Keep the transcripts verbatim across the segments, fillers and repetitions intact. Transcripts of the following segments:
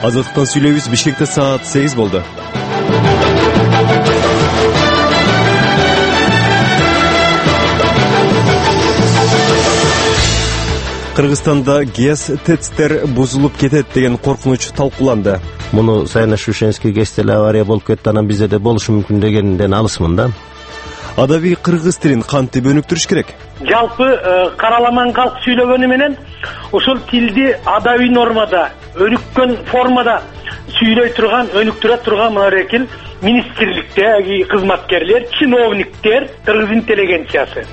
Азаттыктан сүйлөйбүз. Бишкекте саат сегиз болду. Кыргызстанда ГЭС ТЭЦтер бузулуп кетет деген коркунуч талкууланды. Муну Саяна-Шушенский ГЭСте авария болуп кетти, анан бизде да болушу мүмкүн дегенден алысмын да. Адабий кыргыз тилин кантип өнүктүрүш керек? Жалпы караламан калк сүйлөгөнү менен ошол тилди адабий нормада, өнүккөн формада сүйлөй турган, өнүктүрө турган мынарекил министрликтеги кызматкерлер, чиновниктер, кыргыз интеллигенциясы.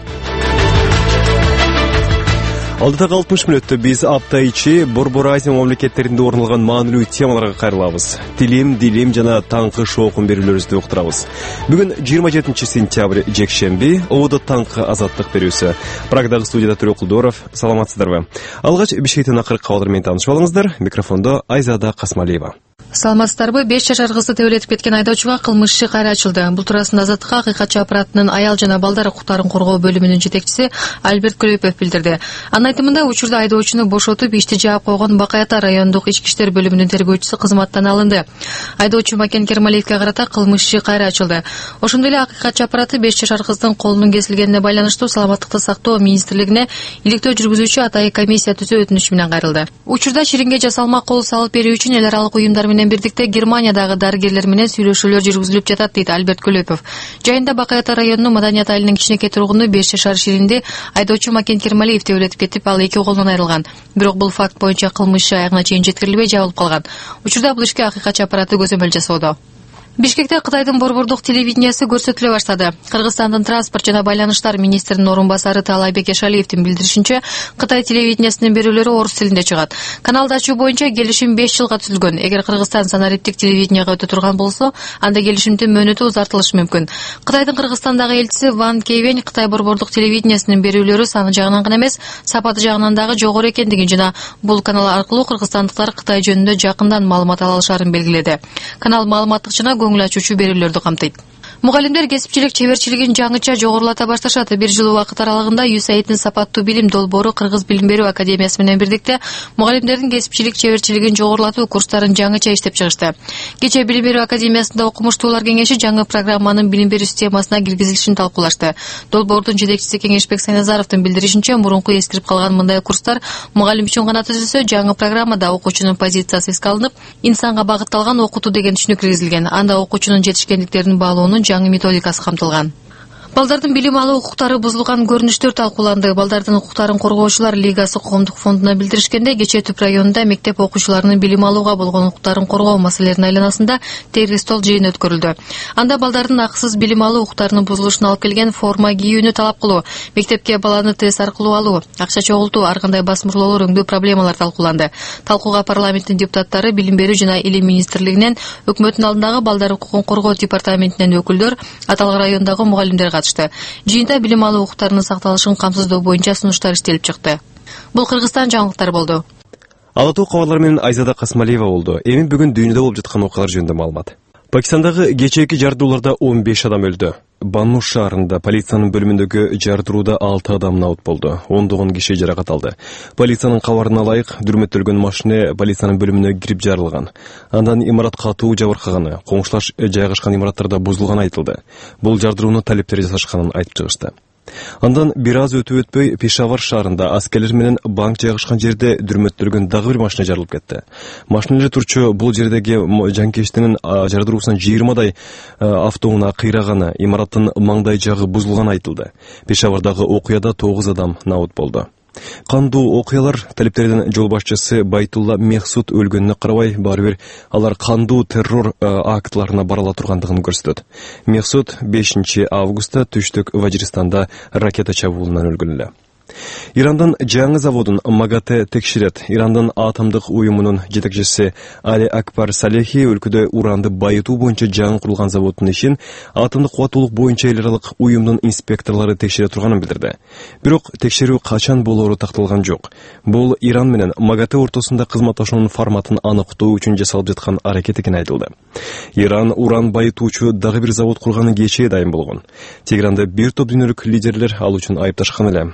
Алдыдагы алтымыш мүнөттө биз апта ичи Борбор Азия мамлекеттеринде орун алган маанилүү темаларга кайрылабыз. Тилим, дилим жана таңкы шоокун берүүлөрүбүздү уктурабыз. Бүгүн жыйырма жетинчи сентябрь жекшемби, Ободо таңкы азаттык берүүсү. Прагдагы студияда Төрөк Кулдоров. Саламатсыздарбы? Алгач Бишкектен акыркы кабарлар менен таанышып алыңыздар. Микрофондо Айзада Касмалиева. Саламатсыздарбы? беш жашар кызды төбөлөтүп кеткен айдоочуга кылмыш иши кайра ачылды. Бул туурасында Азаттыкка Акыйкатчы аппаратынын аял жана балдар укуктарын коргоо бөлүмүнүн жетекчиси Альберт Көлөпов билдирди. Анын айтымында учурда айдоочуну бошотуп ишти жаап койгон Бакай Ата райондук ички иштер бөлүмүнүн тергөөчүсү кызматтан алынды. Айдоочу Макен Кермалиевге карата кылмыш иши кайра ачылды. Ошондой эле Акыйкатчы аппараты беш жашар кыздын колунун кесилгенине байланыштуу Саламаттыкты сактоо министрлигине иликтөө жүргүзүүчү атайын комиссия түзүү өтүнүч менен кайрылды. Учурда ширинге жасалма кол салып берүү үчүн эл аралык уюмдар менен бирдикте Германиядагы дарыгерлер менен сүйлөшүүлөр жүргүзүлүп жатат, дейт Альберт Көлөпов. Жайында Бакай Ата районунун Маданият айылынын кичинекей тургуну беш жашар ширинди айдоочу Макен Кермалиев төбөлөтүп кетип, ал эки колунан айрылган. Бирок бул факт боюнча кылмыш иши аягына чейин жеткирилбей жабылып калган. Учурда бул ишке Акыйкатчы аппараты көзөмөл жасоодо. Бишкекте Кытайдын борбордук телевидениясы көрсөтүлө баштады. Кыргызстандын транспорт жана байланыштар министринин орун басары Таалайбек Эшалиевдин билдиришинче, Кытай телевидениясынын берүүлөрү орус тилинде чыгат. Каналды ачуу боюнча келишим беш жылга түзүлгөн. Эгер Кыргызстан санариптик телевиденияга өтө турган болсо, анда келишимдин мөөнөтү узартылышы мүмкүн. Кытайдын Кыргызстандагы элчиси Ван Кейвен Кытай борбордук телевидениясынын берүүлөрү саны жагынан гана эмес, сапаты жагынан дагы жогору экендигин жана бул канал аркылуу кыргызстандыктар Кытай жөнүндө жакындан маалымат ала алышарын белгиледи. Канал маалыматтык жана көңүл ачуучу берүүлөрдү камтыйт. Мугалимдер кесипчилик чеберчилигин жаңыча жогорулата башташат. Бир жыл убакыт аралыгында ЮСАИДтин сапаттуу билим долбоору Кыргыз билим берүү академиясы менен бирдикте мугалимдердин кесипчилик чеберчилигин жогорулатуу курстарын жаңыча иштеп чыгышты. Кечээ билим берүү академиясында окумуштуулар кеңеши жаңы программанын билим берүү системасына киргизилишин талкуулашты. Долбоордун жетекчиси Кеңешбек Сайназаровдун билдиришинче, мурунку эскирип калган мындай курстар мугалим үчүн гана түзүлсө, жаңы программада окуучунун позициясы эске алынып, инсанга багытталган окутуу деген түшүнүк киргизилген. Анда окуучунун жетишкендиктерин баалоонун жаңы методикасы камтылган. Балдардын билим алуу укуктары бузулган көрүнүштөр талкууланды. Балдардын укуктарын коргоочулар лигасы коомдук фондуна билдиришкенде, Кечээ Түп районунда мектеп окуучуларынын билим алууга болгон укуктарын коргоо маселелеринин айланасында тегиз стол жыйын өткөрүлдү. Анда балдардын акысыз билим алуу укуктарынын бузулушуна алып келген форма кийүүнү талап кылуу, мектепке баланы тест аркылуу алуу, акча чогултуу, ар кандай басмырлоолор өңдүү проблемалар талкууланды. Талкууга парламенттин депутаттары, билим берүү жана илим министрлигинен, өкмөттүн алдындагы балдар укугун коргоо департаментинен өкүлдөр, аталган райондогу мугалимдер катышты. Жыйында билим алуу укуктарынын сакталышын камсыздоо боюнча сунуштар иштелип чыкты. Бул Кыргызстан жаңылыктары болду. Алатуу кабарлар менен Айзада Касмалиева болду. Эми бүгүн дүйнөдө болуп жаткан окуялар жөнүндө маалымат. Пакистандагы кечээки жардууларда он беш адам өлдү. Банну шаарында полициянын бөлүмүндөгү жардырууда алты адам наут болду. ондогон киши жаракат алды. Полициянын кабарына ылайык, дүрмөттөлгөн машина полициянын бөлүмүнө кирип жарылган. Андан имарат катуу жабыркаганы, коңшулар жайгашкан имараттарда бузулганы айтылды. Бул жардырууну талептер жасашканын айтып чыгышты. Андан бир аз өтүп өтпөй Пешавар шаарында аскерлер менен банк жайгашкан жерде дүрмөттөлгөн дагы бир машина жарылып кетти. Машина турчу бул жердеги жанкештинин жардыруусунан жыйырмадай автоунаа кыйраганы, имараттын маңдай жагы бузулганы айтылды. Пешавардагы окуяда тогуз адам наут болду. Кандуу окуялар талептердин жол башчысы Байтулла Мехсут өлгөнүнө карабай, баары бир алар кандуу террор актларына барала тургандыгын көрсөтөт. Мехсут бешинчи августта түштүк Важиристанда ракета чабуулунан өлгөн эле. Ирандын жаңы заводун МАГАТЭ текшерет. Ирандын атомдук уюмунун жетекчиси Али Акбар Салехи өлкөдө уранды байытуу боюнча жаңы курулган заводдун ишин атомдук кубаттуулук боюнча эл аралык уюмдун инспекторлору текшере турганын билдирди. Бирок текшерүү качан болоору такталган жок. Бул Иран менен МАГАТЭ ортосунда кызматташуунун форматын аныктоо үчүн жасалып жаткан аракет экени айтылды. Иран уран байытуучу дагы бир завод курганын кечээ дайым болгон. Тегеранда бир топ дүйнөлүк лидерлер ал үчүн айыпташкан эле. Анткени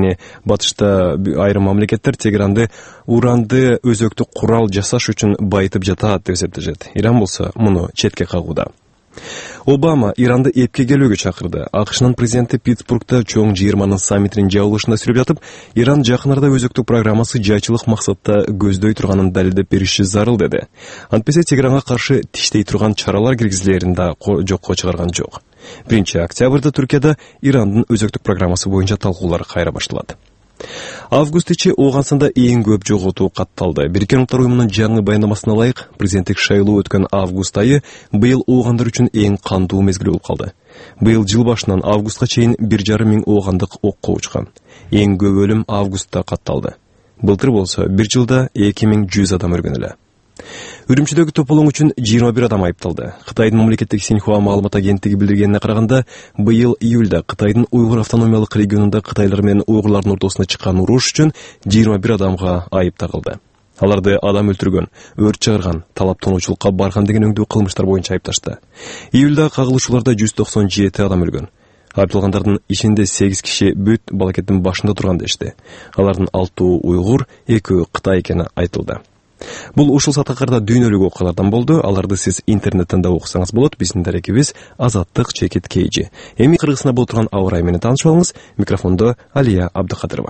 Жана батышта айрым мамлекеттер Тегеранды уранды өзөктүк курал жасаш үчүн байытып жатат деп эсептешет. Иран болсо муну четке кагууда. Обама Иранды эпке келүүгө чакырды. АКШнын президенти Питтсбургда чоң жыйырманын саммитинин жабылышында сүйлөп жатып, Иран жакын арада өзөктүк программасы жайчылык максатта көздөй турганын далилдеп бериши зарыл деди. Антпесе Тегеранга каршы тиштей турган чаралар киргизилерин да жокко чыгарган жок. биринчи октябрда Түркияда Ирандын өзөктүк программасы боюнча талкуулар кайра башталат. Август ичи Ооганстанда эң көп жоготуу катталды. Бириккен Улуттар уюмунун жаңы баяндамасына ылайык, президенттик шайлоо өткөн август айы быйыл оогандар үчүн эң кандуу мезгил болуп калды. Быйыл жыл башынан августка чейин бир жарым миң оогандык окко учкан. Эң көп өлүм августта катталды. Былтыр болсо бир жылда эки миң жүз адам өлгөн эле. Үрүмчүдөгү тополоң үчүн жыйырма бир адам айыпталды. Кытайдын мамлекеттик Синьхуа маалымат агенттиги билдиргенине караганда, быйыл июлда Кытайдын Уйгур автономиялык регионунда кытайлар менен уйгурлардын ортосуна чыккан уруш үчүн жыйырма бир адамга айып тагылды. Аларды адам өлтүргөн, өрт чыгарган, талап тонуучулукка барган деген өңдүү кылмыштар боюнча айыпташты. Июлда кагылышууларда жүз токсон жети адам өлгөн. Айыпталгандардын ичинде сегиз киши бүт балакеттин башында турган дешти. Алардын алтоо уйгур, экөө Кытай экени айтылды. Бул ушул сатакарда дүйнөлүк окуялардан болду. Аларды сиз интернеттен да окусаңыз болот. Биздин дарекибиз Азаттык чекит кейжи. Эми Кыргызстанда болуп турган аба ырайы менен таанышып алыңыз. Микрофондо Алия Абдыкадырова.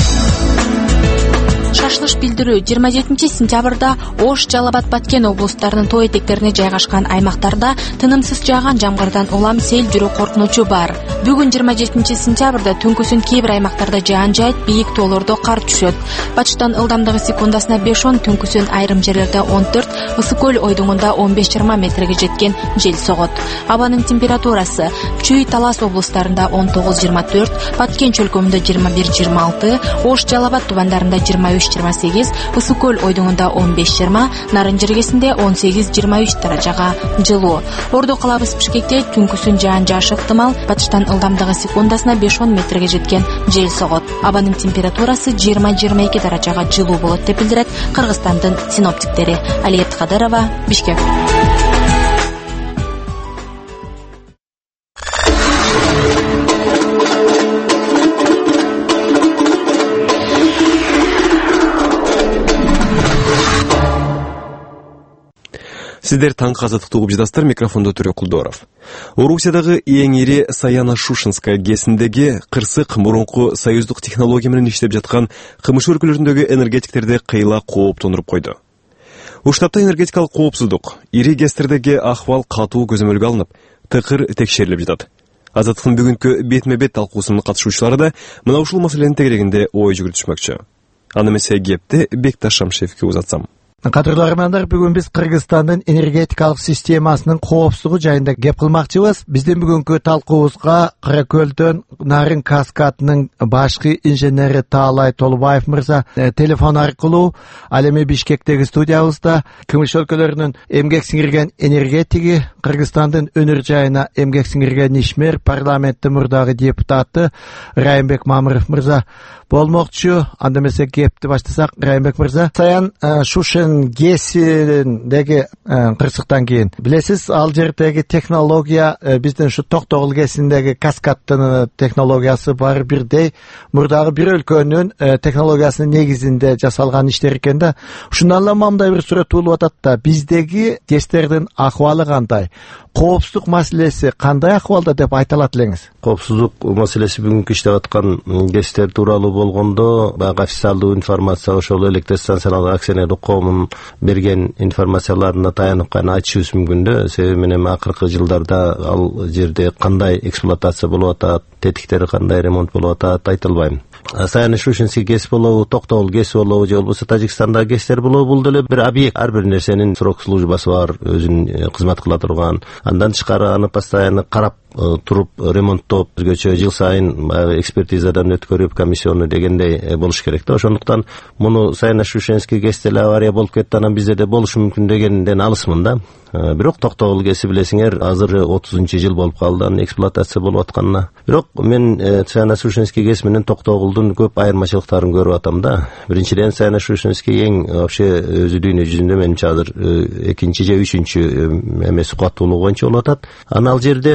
Шашлыш билдирүү жыйырма жетинчи сентябрда Ош, Жалал Абад, Баткен облустарынын тоо этектерине жайгашкан аймактарда тынымсыз жааган жамгырдан улам сел жүрүү коркунучу бар. Бүгүн жыйырма жетинчи сентябрда түнкүсүн кээ бир аймактарда жаан жайт, бийик тоолордо кар түшөт. Батыштан ылдамдыгы секундасына беш он, түнкүсүн айрым жерлерде он төрт, Ысык көл ойдуңунда он беш жыйырма метрге жеткен жел согот. Абанын температурасы Чүй, Талас облустарында он тогуз жыйырма төрт, Баткен чөлкөмүндө жыйырма бир жыйырма алты, Ош, Жалал Абад тубандарында жыйырма үч жыйырма сегиз, Ысык көл ойдуңунда он беш жыйырма, Нарын жергесинде он сегиз жыйырма үч даражага жылуу. Ордо калабыз Бишкекте түнкүсүн жаан жаашы ыктымал, батыштан ылдамдыгы секундасына беш он метрге жеткен жел согот. Абанын температурасы жыйырма жыйырма эки даражага жылуу болот деп билдирет Кыргызстандын синоптиктери. Алия Абдыкадырова, Бишкек. Сиздер таңкы азаттыкты угуп жатасыздар. Микрофондо Төрө Кулдоров. Орусиядагы эң ири Саяно-Шушенская ГЭСиндеги кырсык мурунку союздук технология менен иштеп жаткан кымыш өлкөлөрүндөгү энергетиктерди кыйла кооптондуруп койду. Уштапта энергетикалык коопсуздук, ири ГЭСтердеги ахвал катуу көзөмөлгө алынып, тыкыр текшерилип жатат. Азаттыктын бүгүнкү бетме-бет талкуусунун катышуучулары да мына ушул маселенин тегерегинде ой жүгүртүшмөкчү. Аны эмесе кепти Бекташ Шамшиевке узатсам. Кадырлы армандар, бүгүн биз Кыргызстандын энергетикалык системасынын коопсуздугу жайында кеп кылмакчыбыз. Биздин бүгүнкү талкуубузга Кара Көлдөн Нарын каскадынын башкы инженери Таалай Толубаев мырза телефон аркылуу, ал эми Бишкектеги студиябызда кымыш өлкөлөрүнүн эмгек сиңирген энергетиги, Кыргызстандын өнөр жайына эмгек сиңирген ишмер, парламенттин мурдагы депутаты Райымбек Мамыров мырза болмокчу. Анда эмесе кепти баштасак, Райымбек мырза, Саян-Шушен ГЭСиндеги кырсыктан кийин билесиз, ал жердеги технология биздин ушу Токтогул ГЭСиндеги каскадтын технологиясы баары бирдей, мурдагы бир өлкөнүн технологиясынын негизинде жасалган иштер экен да. Ушундан эле мындай бир сурет туулуп атат да, биздеги ГЭСтердин акыбалы кандай? Коопсуздук маселеси кандай акыбалда деп айта алат элеңиз? Коопсуздук маселеси бүгүнкү иштеп аткан ГЭСтер тууралуу болгондо, баягы официалдуу информация ошол электр станциялар акционерлик коомунун берген информацияларына таянып гана айтышыбыз мүмкүн да. Себеби менен акыркы жылдарда ал жерде кандай эксплуатация болуп атат, тетиктери кандай ремонт болуп атат айтылбайм. Саяно-Шушенский ГЭС болобу, Токтогул ГЭС болобу, же болбосо Тажикстандагы ГЭСтер болобу, бул деле бир объект, ар бир нерсенин срок службасы бар, өзүнүн кызмат кыла турган. Андан тышкары аны постоянно карап туруп ремонттоп, өзгөчө жыл сайын баягы экспертизадан өткөрүп, комиссионный дегендей болуш керек да. Ошондуктан муну Саяно-Шушенский ГЭСте авария болуп кетти, анан бизде да болушу мүмкүн дегенден алысмын да. Бирок Токтогул ГЭСи билесиңер, азыр отузунчу жыл болуп калды анын эксплуатация болуп атканына. Бирок мен Саяно-Шушенский ГЭС менен Токтогулдун көп айырмачылыктарын көрүп атам да. Биринчиден, Саяно-Шушенский эң вообще өзү дүйнө жүзүндө менимче азыр экинчи же үчүнчү эмеси кубаттуулугу боюнча болуп атат. Анан ал жерде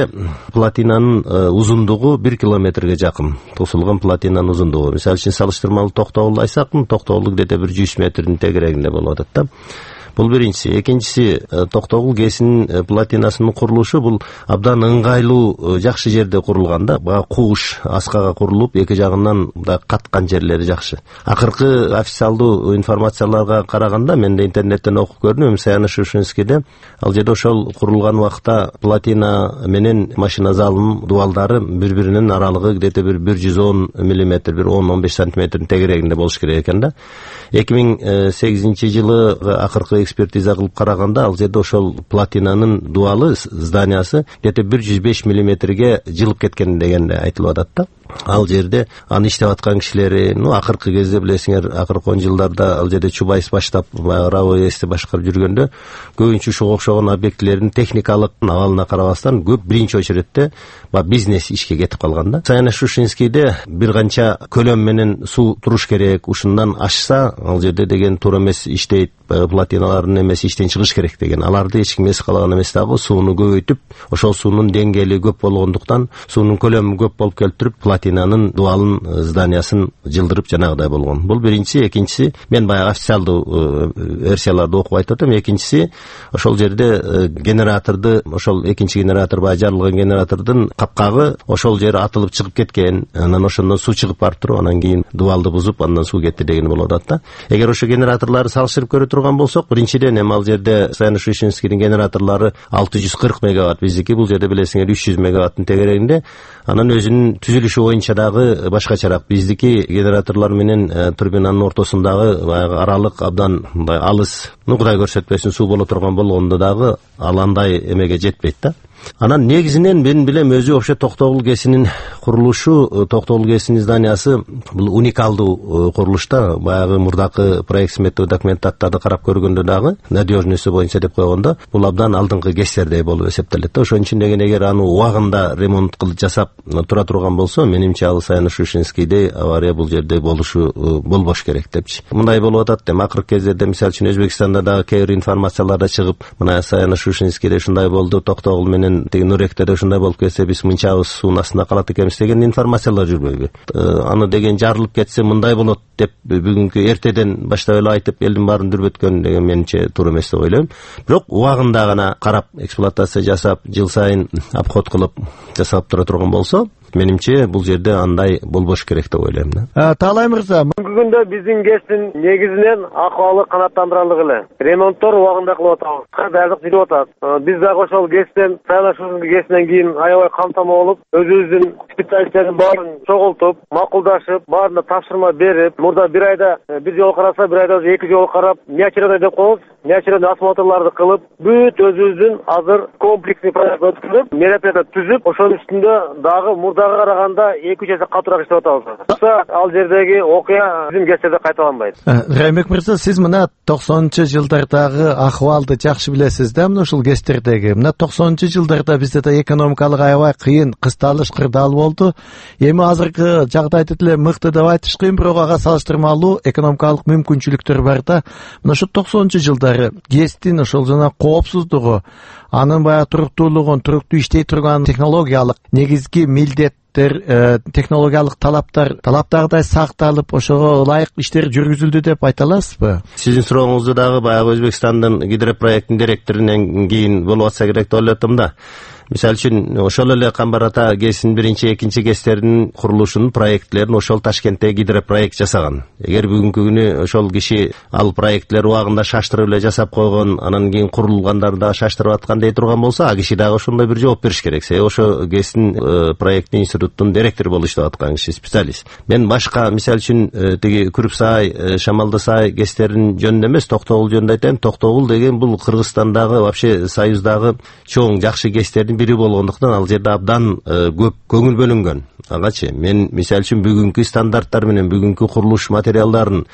платинанын узундугу бир километрге жакын. Тосулган платинанын узундугу. Мисалы үчүн салыштырмалуу Токтогулду айсак, Токтогул где-то бир жүз метрдин тегерегинде болуп атат да. Бул биринчиси. Экинчиси, Токтогул ГЭСинин платинасынын курулушу бул абдан ыңгайлуу, жакшы жерде курулган да. Бага кууш аскага курулуп, эки жагынан да каткан жерлери жакшы. Акыркы официалдуу информацияларга караганда, мен да интернеттен окуп көрдүм, Саяны-Шушинскийде ал жерде ошол курулган убакта платина менен машина залынын дубалдары бири-биринин аралыгы где-то бир бир жүз он миллиметр, бир он он беш сантиметрдин тегерегинде болуш керек экен да. эки миң сегизинчи жылы акыркы экспертиза кылып караганда, ал жерде ошол платинанын дубалы, зданиясы где-то бир жүз беш миллиметрге жылып кеткен дегенде айтылып атат да. Ал жерде аны иштеп аткан кишилери, ну акыркы кезде билесиңер, акыркы он жылдарда ал жерде Чубайс баштап, Равоести башкарып жүргөндө көбүнчө ушуга окшогон объектилердин техникалык абалына карабастан көп биринчи очередте бизнес ишке кетип калган да. Саяны-Шушинскийде бир канча көлөм менен суу туруш керек, ушундан ашса ал жерде деген туура эмес иштейт, платиналардын эмеси иштен чыгыш керек деген. Аларды эч ким эс калаган эмес дагы, сууну көбөйтүп, ошол суунун деңгээли көп болгондуктан, суунун көлөмү көп болуп келтирип, платинанын дубалын, зданиясын жылдырып жанагыдай болгон. Бул биринчиси. Экинчиси, мен баягы официалдуу версияларды окуп айтып атам. Экинчиси, ошол жерде генераторду, ошол экинчи генератор, баягы жарылган генератордун капкагы ошол жери атылып чыгып кеткен. Анан ошондон суу чыгып барып туруп, анан кийин дубалды бузуп, андан суу кетти деген болуп атат да. Эгер ошо генераторлорду салыштырып көрө турган болсок, биринчиден эми ал жерде Саяны-Шушинскийдин генераторлору алты жүз кырк мегаватт, биздики бул жерде билесиңер үч жүз мегаваттын тегерегинде. Анан өзүнүн түзүлүшү боюнча дагы башкачараак. Биздики генераторлор менен турбинанын ортосундагы баягы аралык абдан мындай алыс, ну Кудай көрсөтпөсүн, суу боло турган болгондо дагы ал андай эмеге жетпейт да. Анан негизинен мен билем өзү вообще Токтогул ГЭСинин курулушу, Токтогул ГЭСинин зданиясы бул уникалдуу курулушта. Баягы мурдакы проект сметтүү документаттарды карап көргөндө дагы надежносту боюнча деп койгондо бул абдан алдыңкы ГЭСтердей болуп эсептелет да. Ошон үчүн деген эгер аны убагында ремонт кылып жасап тура турган болсо, менимче ал Саяны-Шушинскийдей авария бул жерде болушу болбош керек депчи. Мындай болуп атат да. Акыркы кездерде мисалы үчүн Өзбекстанда дагы кээ бир информацияларда чыгып, мына Саяны-Шушинскийде ушундай болду, Токтогул менен тиги Нуректе да ушундай болуп кетсе, биз мынчабыз суунун астында калат экенбиз деген информациялар жүрбөйбү? Аны деген жарылып кетсе мындай болот деп бүгүнкү эртеден баштап эле айтып элдин баарын дүрбөткөн деген менимче туура эмес деп ойлойм. Бирок убагында гана карап, эксплуатация жасап, жыл сайын обход кылып жасап тура турган болсо, менимче бул жерде андай болбош керек деп ойлойм да. Таалай мырза, бүгүнкү күндө биздин ГЭСтин негизинен акыбалы канааттандырарлык эле. Ремонттор убагында кылып атабыз. Даярдык жүрүп атат. Биз дагы ошол ГЭСтен, Саяны-Шушинский ГЭСинен кийин аябай камтама болуп, өзүбүздүн специалисттердин баарын чогултуп, макулдашып, баарына тапшырма берип, мурда бир айда бир жолу караса, бир айда эки жолу карап, неочередной деп коебуз, неочередной осмотрларды кылып, бүт өзүбүздүн азыр комплексный проект өткөрүп, мероприятие түзүп, ошонун үстүндө дагы мурдага караганда эки үч эсе катуураак иштеп атабыз. Ал жердеги окуя биздин ГЭСтерде кайталанбайт. Раймек мырза, сиз мына токсонунчу жылдардагы акыбалды жакшы билесиз да, мына ушул ГЭСтердеги. Мына токсонунчу жылдарда бизде да экономикалык аябай кыйын, кысталыш кырдаал болду. Эми азыркы жагдайды деле мыкты деп айтыш кыйын, бирок ага салыштырмалуу экономикалык мүмкүнчүлүктөр бар да. Мына ошо токсонунчу жылдары ГЭСтин ошол жана коопсуздугу, анын баягы туруктуулугун, туруктуу иштей турган технологиялык негизги милдет технологиялык талаптар талаптардай сакталып, ошого ылайык иштер жүргүзүлдү деп айта аласызбы? Сиздин сурооңузду дагы баягы Өзбекстандын гидропроекттин директорунан кийин болуп атса керек деп ойлоп атам да. Мисалы үчүн ошол эле Камбар ата ГЭСинин биринчи, экинчи ГЭСтердин курулушунун проектлерин ошол Ташкентте гидропроект жасаган. Эгер бүгүнкү күнү ошол киши ал проектлер убагында шаштырып эле жасап койгон, анан кийин курулгандарды дагы шаштырып аткан дей турган болсо, а киши дагы ошондой бир жооп бериш керек. Себеби ошо ГЭСтин проекттин институттун директору болуп иштеп аткан киши, специалист. Мен башка мисалы үчүн тиги Күрүпсай, Шамалдысай ГЭСтерин жөнүндө эмес, Токтогул жөнүндө айтайын. Токтогул деген бул Кыргызстандагы, вообще Союздагы чоң жакшы ГЭСтердин бири болгондуктан ал жерде абдан көп көңүл бөлүнгөн. Агачы мен мисалы үчүн бүгүнкү стандарттар менен бүгүнкү курулуш материалдарын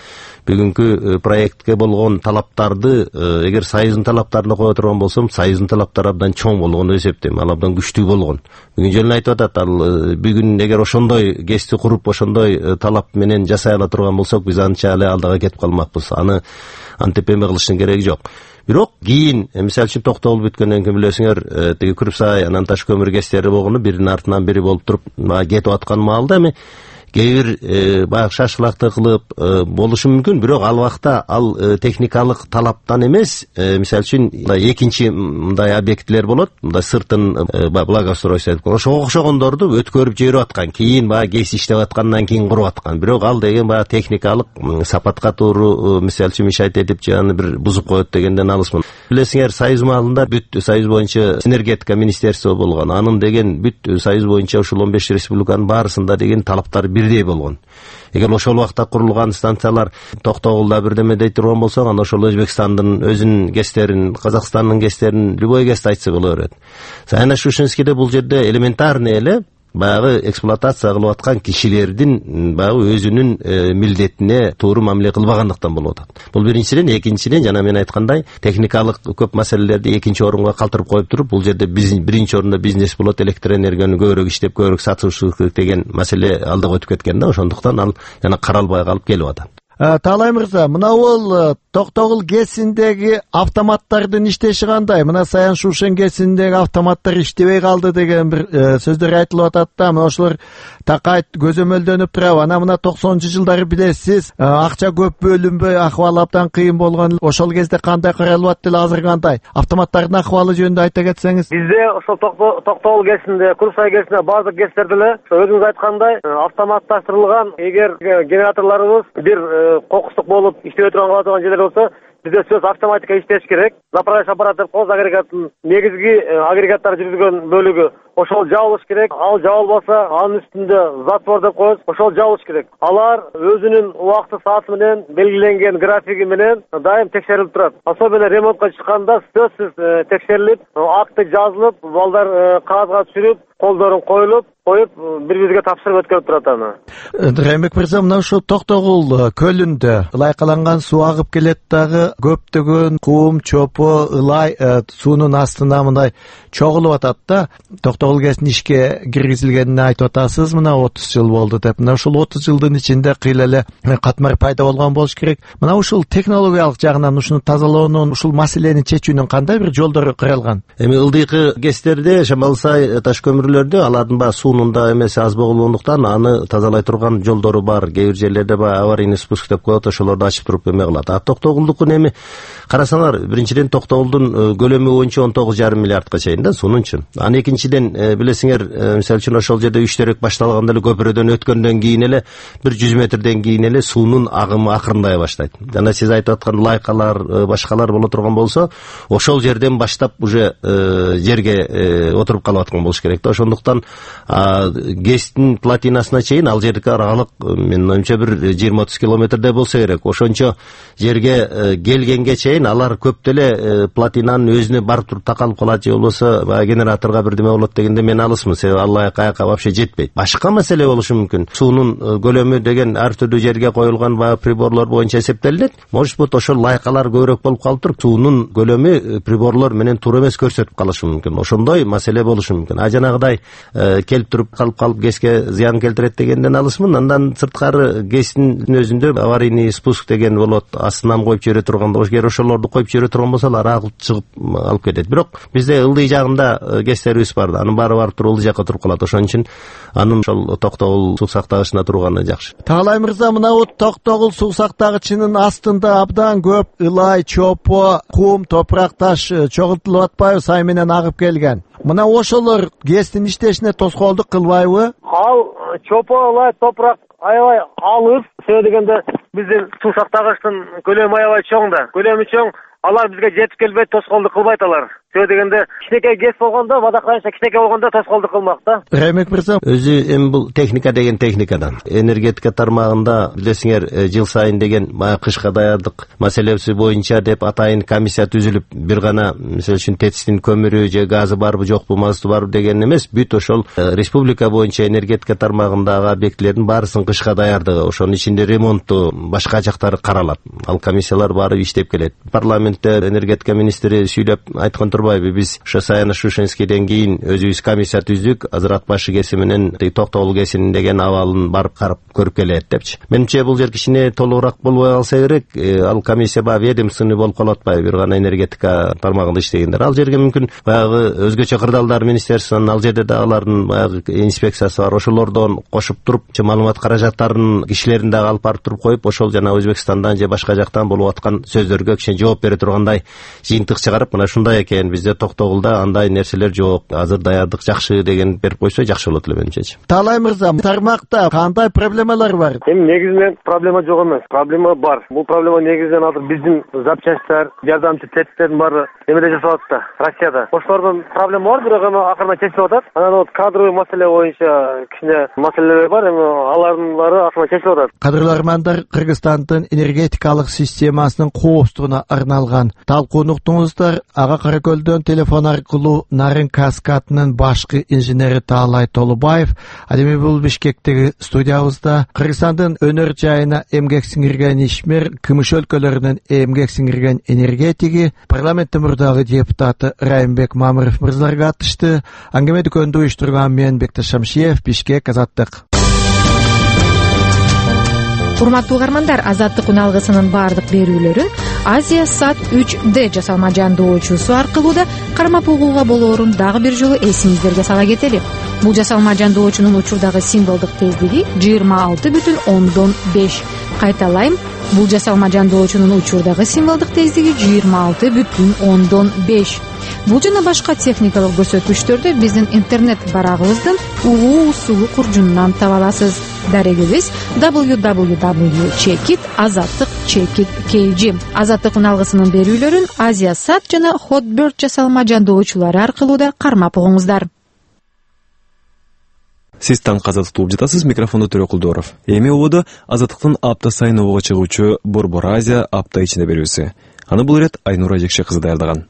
бүгүнкү проектке болгон талаптарды эгер Союздун талаптарына кое турган болсом, Союздун талаптары абдан чоң болгон деп эсептейм, ал абдан күчтүү болгон. Бүгүн жөн айтып атат, ал бүгүн эгер ошондой ГЭСти куруп, ошондой талап менен жасай ала турган болсок, биз анча эле алдыга кетип калмакпыз. Аны антип эме кылыштын кереги жок. Бирок кийин мисалы үчүн токтогул бүткөндөн кийин билесиңер, тиги Күрүпсай анан таш көмүр ГЭСтери болгону биринин артынан бири болуп туруп кетип аткан маалда эми кээ бир баягы шашылакты кылып болушу мүмкүн, бирок ал убакта ал техникалык талаптан эмес, мисалы үчүн экинчи мындай объектилер болот, мындай сыртын благоустройство деп, ошого окшогондорду өткөрүп жиберип аткан, кийин баягы ГЭС иштеп аткандан кийин куруп аткан. Бирок ал деген баягы техникалык сапатка туура, мисалы үчүн мешайт этип жана бир бузуп коет дегенден алысмын. Билесиңер, Союз маалында бүт Союз боюнча энергетика министерство болгон. Анын деген бүт Союз боюнча ушул он беш республиканын баарысында деген талаптар бирдей болгон. Эгер ошол убакта курулган станциялар Токтогулда бирдеме дей турган болсок, анда ошол Өзбекстандын өзүнүн ГЭСтерин, Казакстандын ГЭСтерин, любой ГЭСти айтса боло берет. Саяна-Шушинскийде бул жерде элементарный эле баягы эксплуатация кылып аткан кишилердин баягы өзүнүн милдетине туура мамиле кылбагандыктан болуп атат. Бул биринчиден, экинчиден жана мен айткандай, техникалык көп маселелерди экинчи орунга калтырып коюп туруп, бул жерде биринчи орунда бизнес болот, электр энергияны көбүрөөк иштеп, көбүрөөк сатыш деген маселе алдыга өтүп кеткен да, ошондуктан ал жана каралбай калып келип атат. Таалай мырза, мына бул Токтогул ГЭСиндеги автоматтардын иштеши кандай? Мына Саян-Шушен ГЭСиндеги автоматтар иштебей калды деген бир сөздөр айтылып атат да, мына ошолор такайт көзөмөлдөнүп турабы? Ана мына токсонунчу жылдары билесиз, акча көп бөлүнбөй, акыбалы абдан кыйын болгон. Ошол кезде кандай каралып атты эле, азыр кандай? Автоматтардын акыбалы жөнүндө айта кетсеңиз. Бизде ошол Токтогул ГЭСинде, Күрүпсай ГЭСинде баардык ГЭСтерде эле өзүңүз айткандай автоматташтырылган, эгер генераторлорубуз бир кокустук болуп иштебей турган кала турган жерлер болсо, бизде сөз автоматика иштеш керек. Заправляющий аппарат деп коебуз, агрегаттын негизги агрегаттар жүргүзгөн бөлүгү ошол жабылыш керек. Ал жабылбаса, анын үстүндө затвор деп коебуз, ошол жабылыш керек. Алар өзүнүн убакты сааты менен, белгиленген графиги менен дайым текшерилип турат. Особенно ремонтко чыкканда сөзсүз текшерилип, акты жазылып, балдар кагазга түшүрүп, колдорун коюлуп, коюп, бири-бирибизге тапшырып өткөрүп турат аны. Ремек мырза, мына ушул Токтогул көлүндө ылайкаланган суу агып келет дагы, көптөгөн кум, чопо, ылай суунун астына мындай чогулуп атат да. Токтогул ГЭСинин ишке киргизилгенине айтып атасыз, мына отуз жыл болду деп. Мына ушул отуз жылдын ичинде кыйла эле катмар пайда болгон болуш керек. Мына ушул технологиялык жагынан ушуну тазалоонун, ушул маселени чечүүнүн кандай бир жолдору каралган? Эми ылдыйкы ГЭСтерде, Шамалсай таш көмүрлөрдө алардын баа суунун да эмеси аз болгондуктан аны тазалай турган жолдору бар. Кээ бир жерлерде баа аварийный спуск деп коет, ошолорду ачып туруп эме кылат. А Токтогулдукун эми карасаңар, биринчиден Токтогулдун көлөмү боюнча он тогуз жарым миллиардка чейин да суунунчу. Анан экинчиден билесиңер, мисалы үчүн ошол жерде үчтөрөк башталганда эле көпүрөдөн өткөндөн кийин эле бир жүз метрден кийин эле суунун агымы акырындай баштайт. Жана сиз айтып аткан лайкалар, башкалар боло турган болсо, ошол жерден баштап уже жерге отуруп калып аткан болуш керек да. Ошондуктан ГЭСтин платинасына чейин ал жердики аралык менин оюмча бир жыйырма отуз километрдей болсо керек. Ошончо жерге келгенге чейин алар көп деле платинанын өзүнө барып туруп такалып калат, же болбосо баягы генераторго бирдеме болот дегенде мен алысмын. Себеби алла каяка вообще жетпейт. Башка маселе болушу мүмкүн. Суунун көлөмү деген ар түрдүү жерге коюлган баягы приборлор боюнча эсептелет. Может быть, ошол лайкалар көбүрөөк болуп калыптыр. Суунун көлөмү приборлор менен туура эмес көрсөтүп калышы мүмкүн. Ошондой маселе болушу мүмкүн. А жанагыдай келип туруп калып калып ГЭСке зыян келтирет дегенден алысмын. Андан сырткары ГЭСтин өзүндө аварийный спуск деген болот, астынан коюп жибере турган болуш керек. Ошолорду коюп жибере турган болсо алар агылып чыгып алып кетет. Бирок бизде ылдый жагында ГЭСтерибиз бар. Анын баары барып туруп ылдый жакка туруп калат. Ошон үчүн анын ошол Токтогул суу сактагычына турганы жакшы. Таалай мырза, мына Токтогул суу сактагычынын астында абдан көп ылай, чопо, кум, топурак, таш чогултулуп атпайбы, сай менен агып келген. Мына ошолор ГЭСтин иштешине тоскоолдук кылбайбы? Ал чопо, ылай, топурак аябай алыс. Себеби дегенде биздин суу сактагычтын көлөмү аябай чоң да. Көлөмү чоң, алар бизге жетип келбейт, тоскоолдук кылбайт алар. Сөө дегенде кичинекей ГЭС болгондо, Бадакаевича кичинекей болгондо тоскоолдук кылмак да. Ремек мырза, өзү эми бул техника деген техникадан. Энергетика тармагында билесиңер, жыл сайын деген баягы кышка даярдык маселеси боюнча деп атайын комиссия түзүлүп, бир гана мисалы үчүн ТЭЦтин көмүрү же газы барбы жокпу, мазуту барбы деген эмес, бүт ошол республика боюнча энергетика тармагындагы объектилердин баарысын кышка даярдыгы, ошонун ичинде ремонту, башка жактары каралат. Ал комиссиялар баары иштеп келет. Парламентте энергетика министри сүйлөп айткан турбайбы, биз ошо Саяна Шушенскийден кийин өзүбүз комиссия түздүк, азыр ат башы кеси менен Токтогул кесинин деген абалын барып карап көрүп келет депчи. Менимче бул жер кичине толугураак болбой калса керек. Ал комиссия баягы ведомственный болуп калып атпайбы, бир гана энергетика тармагында иштегендер. Ал жерге мүмкүн баягы өзгөчө кырдаалдар министерствосунун, ал жерде да алардын баягы инспекциясы бар, ошолордон кошуп туруп, маалымат каражаттарын кишилерин дагы алып барып туруп коюп, ошол жана Өзбекстандан же башка жактан болуп аткан сөздөргө кичине жооп бере тургандай жыйынтык чыгарып, мына ушундай экен, бизде Токтогулда андай нерселер жок, азыр даярдык жакшы деген берип койсо жакшы болот эле менимче. Таалай мырза, тармакта кандай проблемалар бар? Эми негизинен проблема жок эмес, проблема бар. Бул проблема негизинен азыр биздин запчастьтер, жардамчы ТЭЦтердин баары эмеде жасалат да, Россияда. Ошолордун проблема бар, бирок эми акырына чечилип атат. Анан вот кадровый маселе боюнча кичине маселелер бар, эми алардын баары акырына чечилип атат. Кадрлармандар Кыргызстандын энергетикалык системасынын коопсуздугуна арналган талкууну уктуңуздар. Ага Каракөлдөн телефон аркылуу Нарын Каскадынын башкы инженери Таалай Толубаев, адеми бул Бишкектеги студиябызда Кыргызстандын өнөр жайына эмгек сиңирген ишмер, Кымыш өлкөлөрүнүн эмгек сиңирген энергетиги, парламенттин мурдагы депутаты Райымбек Мамыров мырзалар катышты. Аңгеме дүкөндү уюштурган мен Бектеш Шамшиев, Бишкек, Азаттык. Урматтуу угармандар, Азаттык үн алгысынын баардык берүүлөрүн Азия Сат үч дэ жасалма жандоочусу аркылуу да кармап угууга болоорун дагы бир жолу эсиңиздерге сала кетели. Бул жасалма жандоочунун учурдагы символдук тездиги жыйырма алты бүтүн ондон беш. Кайталайм, бул жасалма жандоочунун учурдагы символдук тездиги жыйырма алты бүтүн ондон беш. Бул жана башка техникалык көрсөткүчтөрдү биздин интернет барагыбыздын угуу усулу куржунунан таба аласыз. Дарегибиз дабл ю дабл ю дабл ю чекит азаттык чекит kg. Азаттык алгысынын берүүлөрүн Азия Сат жана Hotbird жасалма жандоочулары аркылуу да кармап угуңуздар. Сиз таңкы Азаттыкты угуп жатасыз, микрофондо Төрө Кулдоров. Эми ободо Азаттыктын апта сайын обого чыгуучу Борбор Азия апта ичинде берүүсү. Аны бул ирет Айнура Жекше кызы даярдаган.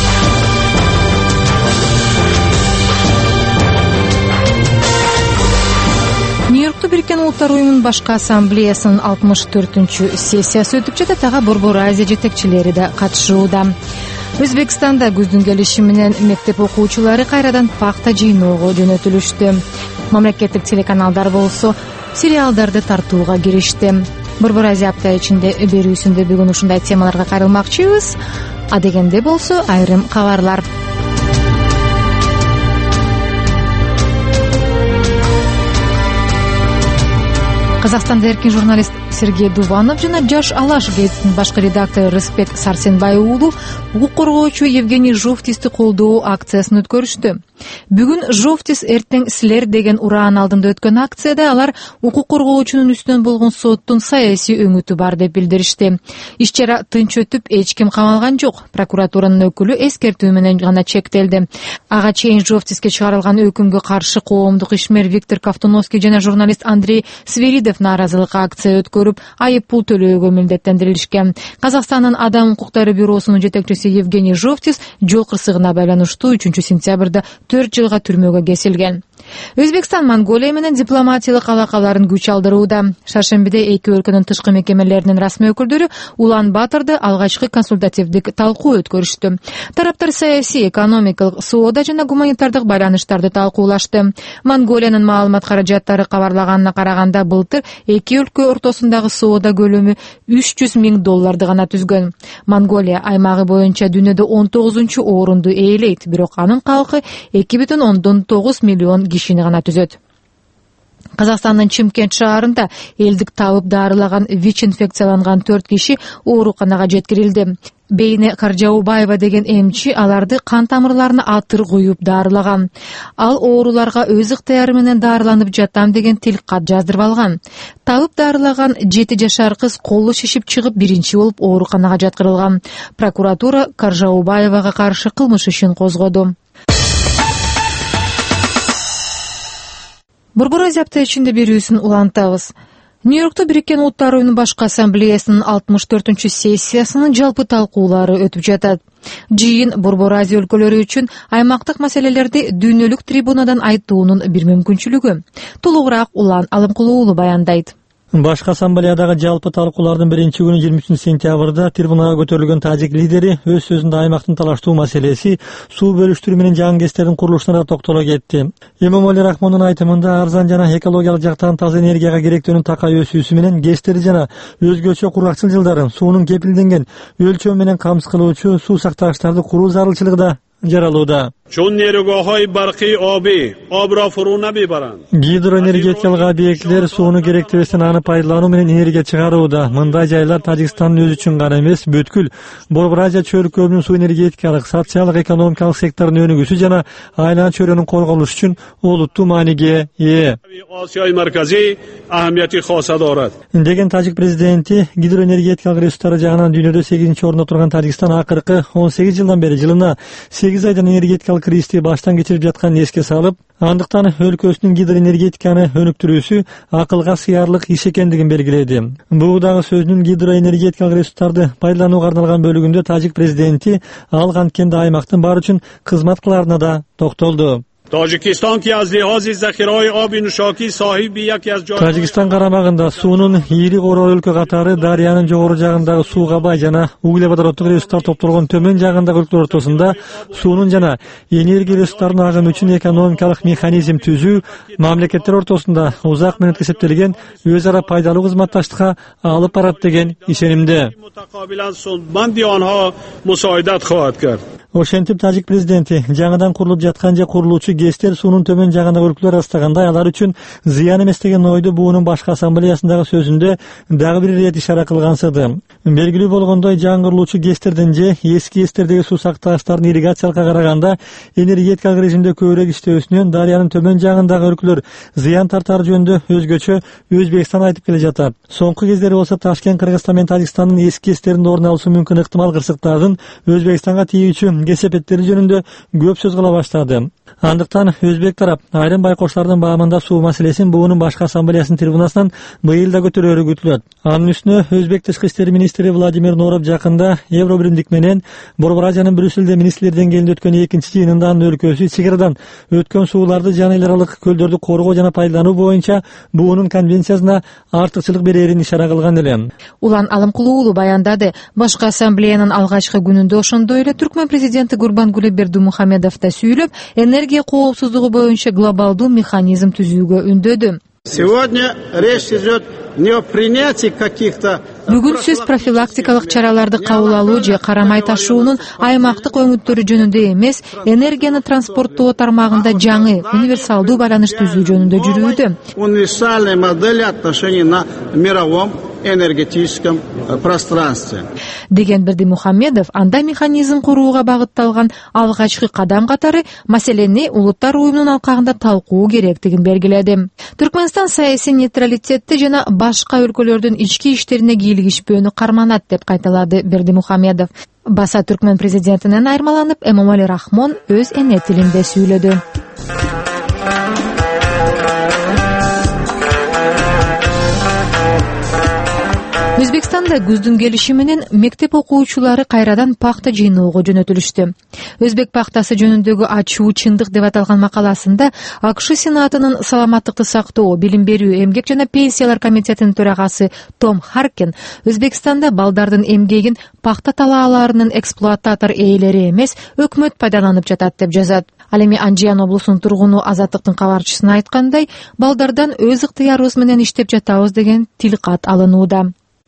Нью-Йоркто Бириккен Улуттар уюмунун башкы ассамблеясынын алтымыш төртүнчү сессиясы өтүп жатат, ага Борбор Азия жетекчилери да катышууда. Өзбекстанда күздүн келиши менен мектеп окуучулары кайрадан пакта жыйноого жөнөтүлүштү. Мамлекеттик телеканалдар болсо сериалдарды тартууга киришти. Борбор Азия апта ичинде берүүсүндө бүгүн ушундай темаларга кайрылмакчыбыз. А дегенде болсо айрым кабарлар. Казакстанда эркин журналист Сергей Дуванов жана Жаш Алаш газетинин башкы редактору Рыскбек Сарсенбай уулу укук коргоочу Евгений Жовтисти колдоо акциясын өткөрүштү. Бүгүн Жовтис эртең силер деген ураан алдында өткөн акцияда алар укук коргоочунун үстүнөн болгон соттун саясий өңүтү бар деп билдиришти. Иш чара тынч өтүп, эч ким камалган жок. Прокуратуранын өкүлү эскертүү менен гана чектелди. Ага чейин Жовтиске чыгарылган өкүмгө каршы коомдук ишмер Виктор Ковтуновский жана журналист Андрей Свиридов нааразылык акция өткөрүп, айып пул төлөөгө милдеттендирилишкен. Казакстандын Адам укуктары бюросунун жетекчиси Евгений Жовтис жол кырсыгына байланыштуу үчүнчү сентябрда төрт жылга түрмөгө кесилген. Өзбекстан Монголия менен дипломатиялык алакаларын күч алдырууда. Шаршембиде эки өлкөнүн тышкы мекемелеринин расмий өкүлдөрү Улан Батырда алгачкы консультативдик талкуу өткөрүштү. Тараптар саясий, экономикалык, соода жана гуманитардык байланыштарды талкуулашты. Монголиянын маалымат каражаттары кабарлаганына караганда былтыр эки өлкө ортосундагы соода көлөмү үч жүз миң долларды гана түзгөн. Монголия аймагы боюнча дүйнөдө он тогузунчу орунду ээлейт, бирок анын калкы эки бүтүн ондон тогуз миллион кишини гана түзөт. Казакстандын Чимкент шаарында элдик табып дарылаган ВИЧ инфекцияланган төрт киши ооруканага жеткирилди. Бейне Каржаубаева деген эмчи аларды кан тамырларына атыр коюп дарылаган. Ал ооруларга өз ыктыяры менен дарыланып жатам деген тилкат жаздырып алган. Табып дарылаган жети жашар кыз колу шишип чыгып биринчи болуп ооруканага жаткырылган. Прокуратура Каржаубаевага каршы кылмыш ишин козгоду. Борбор Азия аптачында берүүсүн улантабыз. Нью-Йоркто Бириккен Улуттар Уюмунун башкы ассамблеясынын алтымыш төртүнчү сессиясынын жалпы талкуулары өтүп жатат. Жыйын Борбор Азия өлкөлөрү үчүн аймактык маселелерди дүйнөлүк трибунадан айтуунун бир мүмкүнчүлүгү. Толугураак Улан Алымкулуу уулу баяндайт. Башкы ассамблеядагы жалпы талкуулардын биринчи күнү жыйырма үчүнчү сентябрда трибунага көтөрүлгөн тажик лидери өз сөзүндө аймактын талаштуу маселеси суу бөлүштүрүү менен жаңгестердин курулушуна токтоло кетти. Эмомали Рахмондун айтымында арзан жана экологиялык жактан таза энергияга керектөөнүн такай өсүүсү менен гэстерди жана өзгөчө кургакчыл жылдары суунун кепилденген өлчөмү менен камсыз кылуучу суу сактагычтарды куруу зарылчылыгы да жаралууда. Гидроэнергетикалык объектилер сууну керектебестен аны пайдалануу менен энергия чыгарууда. Мындай жайлар Тажикстандын өзү үчүн гана эмес, бүткүл Борбор Азия чөлкөөнүн суу энергетикалык, социалдык, экономикалык секторунун өнүгүүсү жана айлана чөйрөнүн корголушу үчүн олуттуу мааниге ээ. Деген тажик президенти гидроэнергетикалык ресурстары жагынан дүйнөдө сегизинчи орунда турган Тажикстан акыркы он сегиз жылдан бери жылына сегиз айдан энергетикалык кризисти баштан кечирип жатканын эске салып, андыктан өлкөсүнүн гидроэнергетиканы өнүктүрүүсү акылга сыярлык иш экендигин белгиледи. Бул дагы сөзүнүн гидроэнергетикалык ресурстарды пайдаланууга арналган бөлүгүндө тажик президенти ал канткенде аймактын баары үчүн кызмат кыларына да токтолду. Тажикстан карамагында суунун ири короо өлкө катары дарыянын жогору жагындагы сууга бай жана углеводороддук ресурстар топтолгон төмөн жагындагы өлкөлөр ортосунда суунун жана энергия ресурстарынын агымы үчүн экономикалык механизм түзүү мамлекеттер ортосунда узак мөөнөткө эсептелген өз ара пайдалуу кызматташтыкка алып барат деген ишенимде. Ошентип тажик президенти жаңыдан курулуп жаткан же курулуучу гэстер суунун төмөн жагындагы өлкөлөр астагандай алар үчүн зыян эмес деген ойду буунун башкы ассамблеясындагы сөзүндө дагы бир ирет ишара кылгансыды. Белгилүү болгондой жаңырылуучу гэстерден же эски гэстердеги суу сактагычтардын ирригациялыкка караганда энергетикалык режимде көбүрөөк иштөөсүнөн дарыянын төмөн жагындагы өлкөлөр зыян тартары жөнүндө өзгөчө Өзбекстан айтып келе жатат. Соңку кездери болсо Ташкент, Кыргызстан менен Тажикстандын эски гэстеринде орун алуусу мүмкүн ыктымал кырсыктардын Өзбекстанга тийүүчү кесепеттери жөнүндө көп сөз кыла баштады. Андыктан өзбек тарап айрым байкоштардын баамында суу маселесин буунун башкы ассамблеясынын трибунасынан быйыл да көтөрөөрү күтүлөт. Анын үстүнө Өзбек тышкы иштер министри Владимир Норов жакында Евробиримдик менен Борбор Азиянын Брюссельде министрлер деңгээлинде өткөн экинчи жыйынында анын өлкөсү чыгардан өткөн сууларды жана эл аралык көлдөрдү коргоо жана пайдалануу боюнча буунун конвенциясына артыкчылык берерин ишара кылган эле. Улан Алымкулуу уулу баяндады. Башкы ассамблеянын алгачкы күнүндө ошондой эле Түркмөн президенти Гурбангулы Бердимухамедов да сүйлөп, энергия коопсуздугу боюнча глобалдуу механизм түзүүгө үндөдү. Сегодня речь идет не о принятии каких-то. Бүгүн сөз профилактикалык чараларды кабыл алуу же карамай ташуунун аймактык өңүттөрү жөнүндө эмес, энергияны транспорттоо тармагында жаңы универсалдуу байланыш түзүү жөнүндө жүрүүдө. Универсальные модели отношений на мировом энергетическом пространстве. Деген Бердимухамедов анда механизм курууга багытталган алгачкы кадам катары маселени Улуттар Уюмунун алкагында талкуу керектигин белгиледи. Түркмөнстан саясий нейтралитетти жана башка өлкөлөрдүн ички иштерине кийлигишпөөнү карманат деп кайталады Бердимухамедов. Баса Түркмөн президентинен айырмаланып, Эмомали Рахмон өз эне тилинде сүйлөдү. Өзбекстанда күздүн келиши менен мектеп окуучулары кайрадан пахта жыйноого жөнөтүлүштү. Өзбек пахтасы жөнүндөгү ачуу чындык деп аталган макаласында АКШ Сенатынын саламаттыкты сактоо, билим берүү, эмгек жана пенсиялар комитетинин төрагасы Том Харкен Өзбекстанда балдардын эмгегин пахта талааларынын эксплуататор ээлери эмес, өкмөт пайдаланып жатат деп жазат. Ал эми Анжиян облусунун тургуну Азаттыктын кабарчысына айткандай, балдардан өз ыктыярыбыз менен иштеп жатабыз деген тилкат алынууда.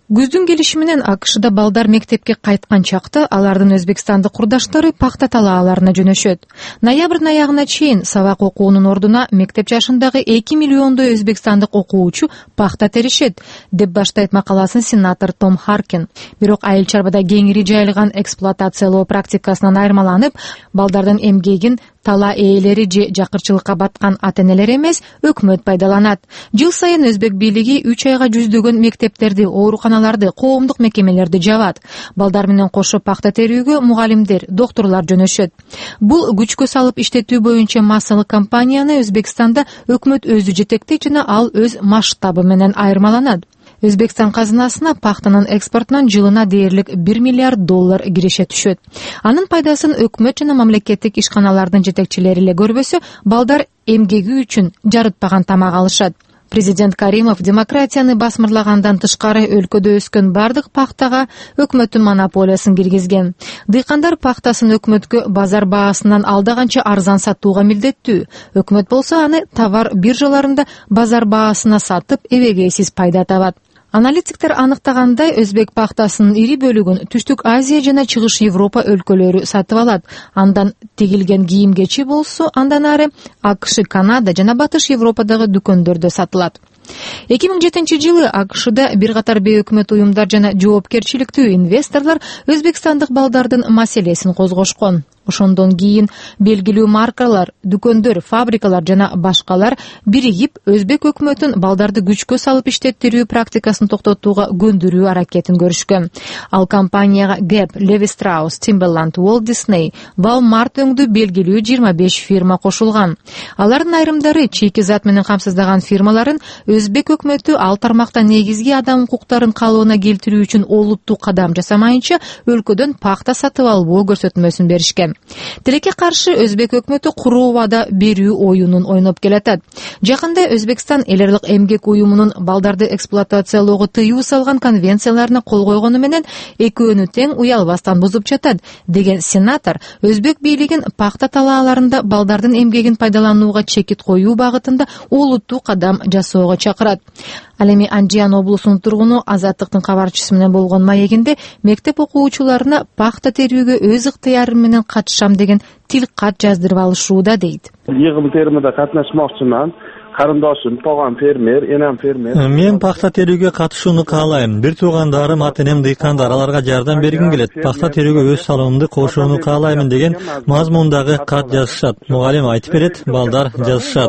Күздүн келиши менен АКШда балдар мектепке кайткан чакта алардын өзбекстандык курдаштары пахта талааларына жөнөшөт. Ноябрдын аягына чейин сабак окуунун ордуна мектеп жашындагы эки миллиондой өзбекстандык окуучу пахта теришет, деп баштайт макаласын сенатор Том Харкин. Бирок айыл чарбада кеңири жайылган эксплуатациялоо практикасынан айырмаланып, балдардын эмгегин тала ээлери же жакырчылыкка баткан ата-энелер эмес, өкмөт пайдаланат. Жыл сайын өзбек бийлиги үч айга жүздөгөн мектептерди, ооруканаларды, коомдук мекемелерди жабат. Балдар менен кошо пахта терүүгө мугалимдер, докторлор жөнөшөт. Бул күчкө салып иштетүү боюнча массалык кампанияны Өзбекстанда өкмөт өзү жетектейт жана ал өз масштабы менен айырмаланат. Өзбекстан казынасына пахтанын экспортунан жылына дээрлик бир миллиард доллар киреше түшөт. Анын пайдасын өкмөт жана мамлекеттик ишканалардын жетекчилери эле көрбөсө, балдар эмгеги үчүн жарытпаган тамак алышат. Президент Каримов демократияны басмырлагандан тышкары өлкөдө өскөн бардык пахтага өкмөттүн монополиясын киргизген. Дыйкандар пахтасын өкмөткө базар баасынан алдаганча арзан сатууга милдеттүү. Өкмөт болсо аны товар биржаларында базар баасына сатып, эбегейсиз пайда табат. Аналитиктер аныктагандай, өзбек пахтасынын ири бөлүгүн Түштүк Азия жана Чыгыш Европа өлкөлөрү сатып алат. Андан тигилген кийимгечи болсо, андан ары АКШ, Канада жана Батыш Европадагы дүкөндөрдө сатылат. эки миң жетинчи жылы АКШда бир катар бейөкмөт уюмдар жана жоопкерчиликтүү инвесторлор өзбекстандык балдардын маселесин козгошкон. Ошондон кийин белгилүү маркалар, дүкөндөр, фабрикалар жана башкалар биригип өзбек өкмөтүн балдарды күчкө салып иштеттирүү практикасын токтотууга көндүрүү аракетин көрүшкөн. Ал компанияга Гэп, Levi Strauss, Timberland, Walt Disney, Walmart өңдүү белгилүү жыйырма беш фирма кошулган. Алардын айрымдары чийки зат менен камсыздаган фирмаларын өзбек өкмөтү ал тармакта негизги адам укуктарын калыбына келтирүү үчүн олуттуу кадам жасамайынча өлкөдөн пахта сатып албоо көрсөтмөсүн беришкен. Тилекке каршы өзбек өкмөтү куруу вада берүү оюнун ойноп келатат. Жакында Өзбекстан эл аралык эмгек уюмунун балдарды эксплуатациялоого тыюу салган конвенцияларына кол койгону менен экөөнү тең уялбастан бузуп жатат, деген сенатор өзбек бийлигин пахта талааларында балдардын эмгегин пайдаланууга чекит коюу багытында олуттуу кадам жасоого чакырат. Ал эми Анжиян облусунун тургуну Азаттыктын кабарчысы менен болгон маегинде мектеп окуучуларына пахта терүүгө өз ыктыярым менен катышам деген тил кат жаздырып алышууда дейт. Йыгым термиде катнашмакчыман. Карындашым, тагам фермер, энем фермер. Мен пахта терүүгө катышууну каалайм. Бир туугандарым, ата-энем дыйкандар, аларга жардам бергим келет. Пахта терүүгө өз салымымды кошууну каалаймын деген мазмундагы кат жазышат. Мугалим айтып берет, балдар жазышат.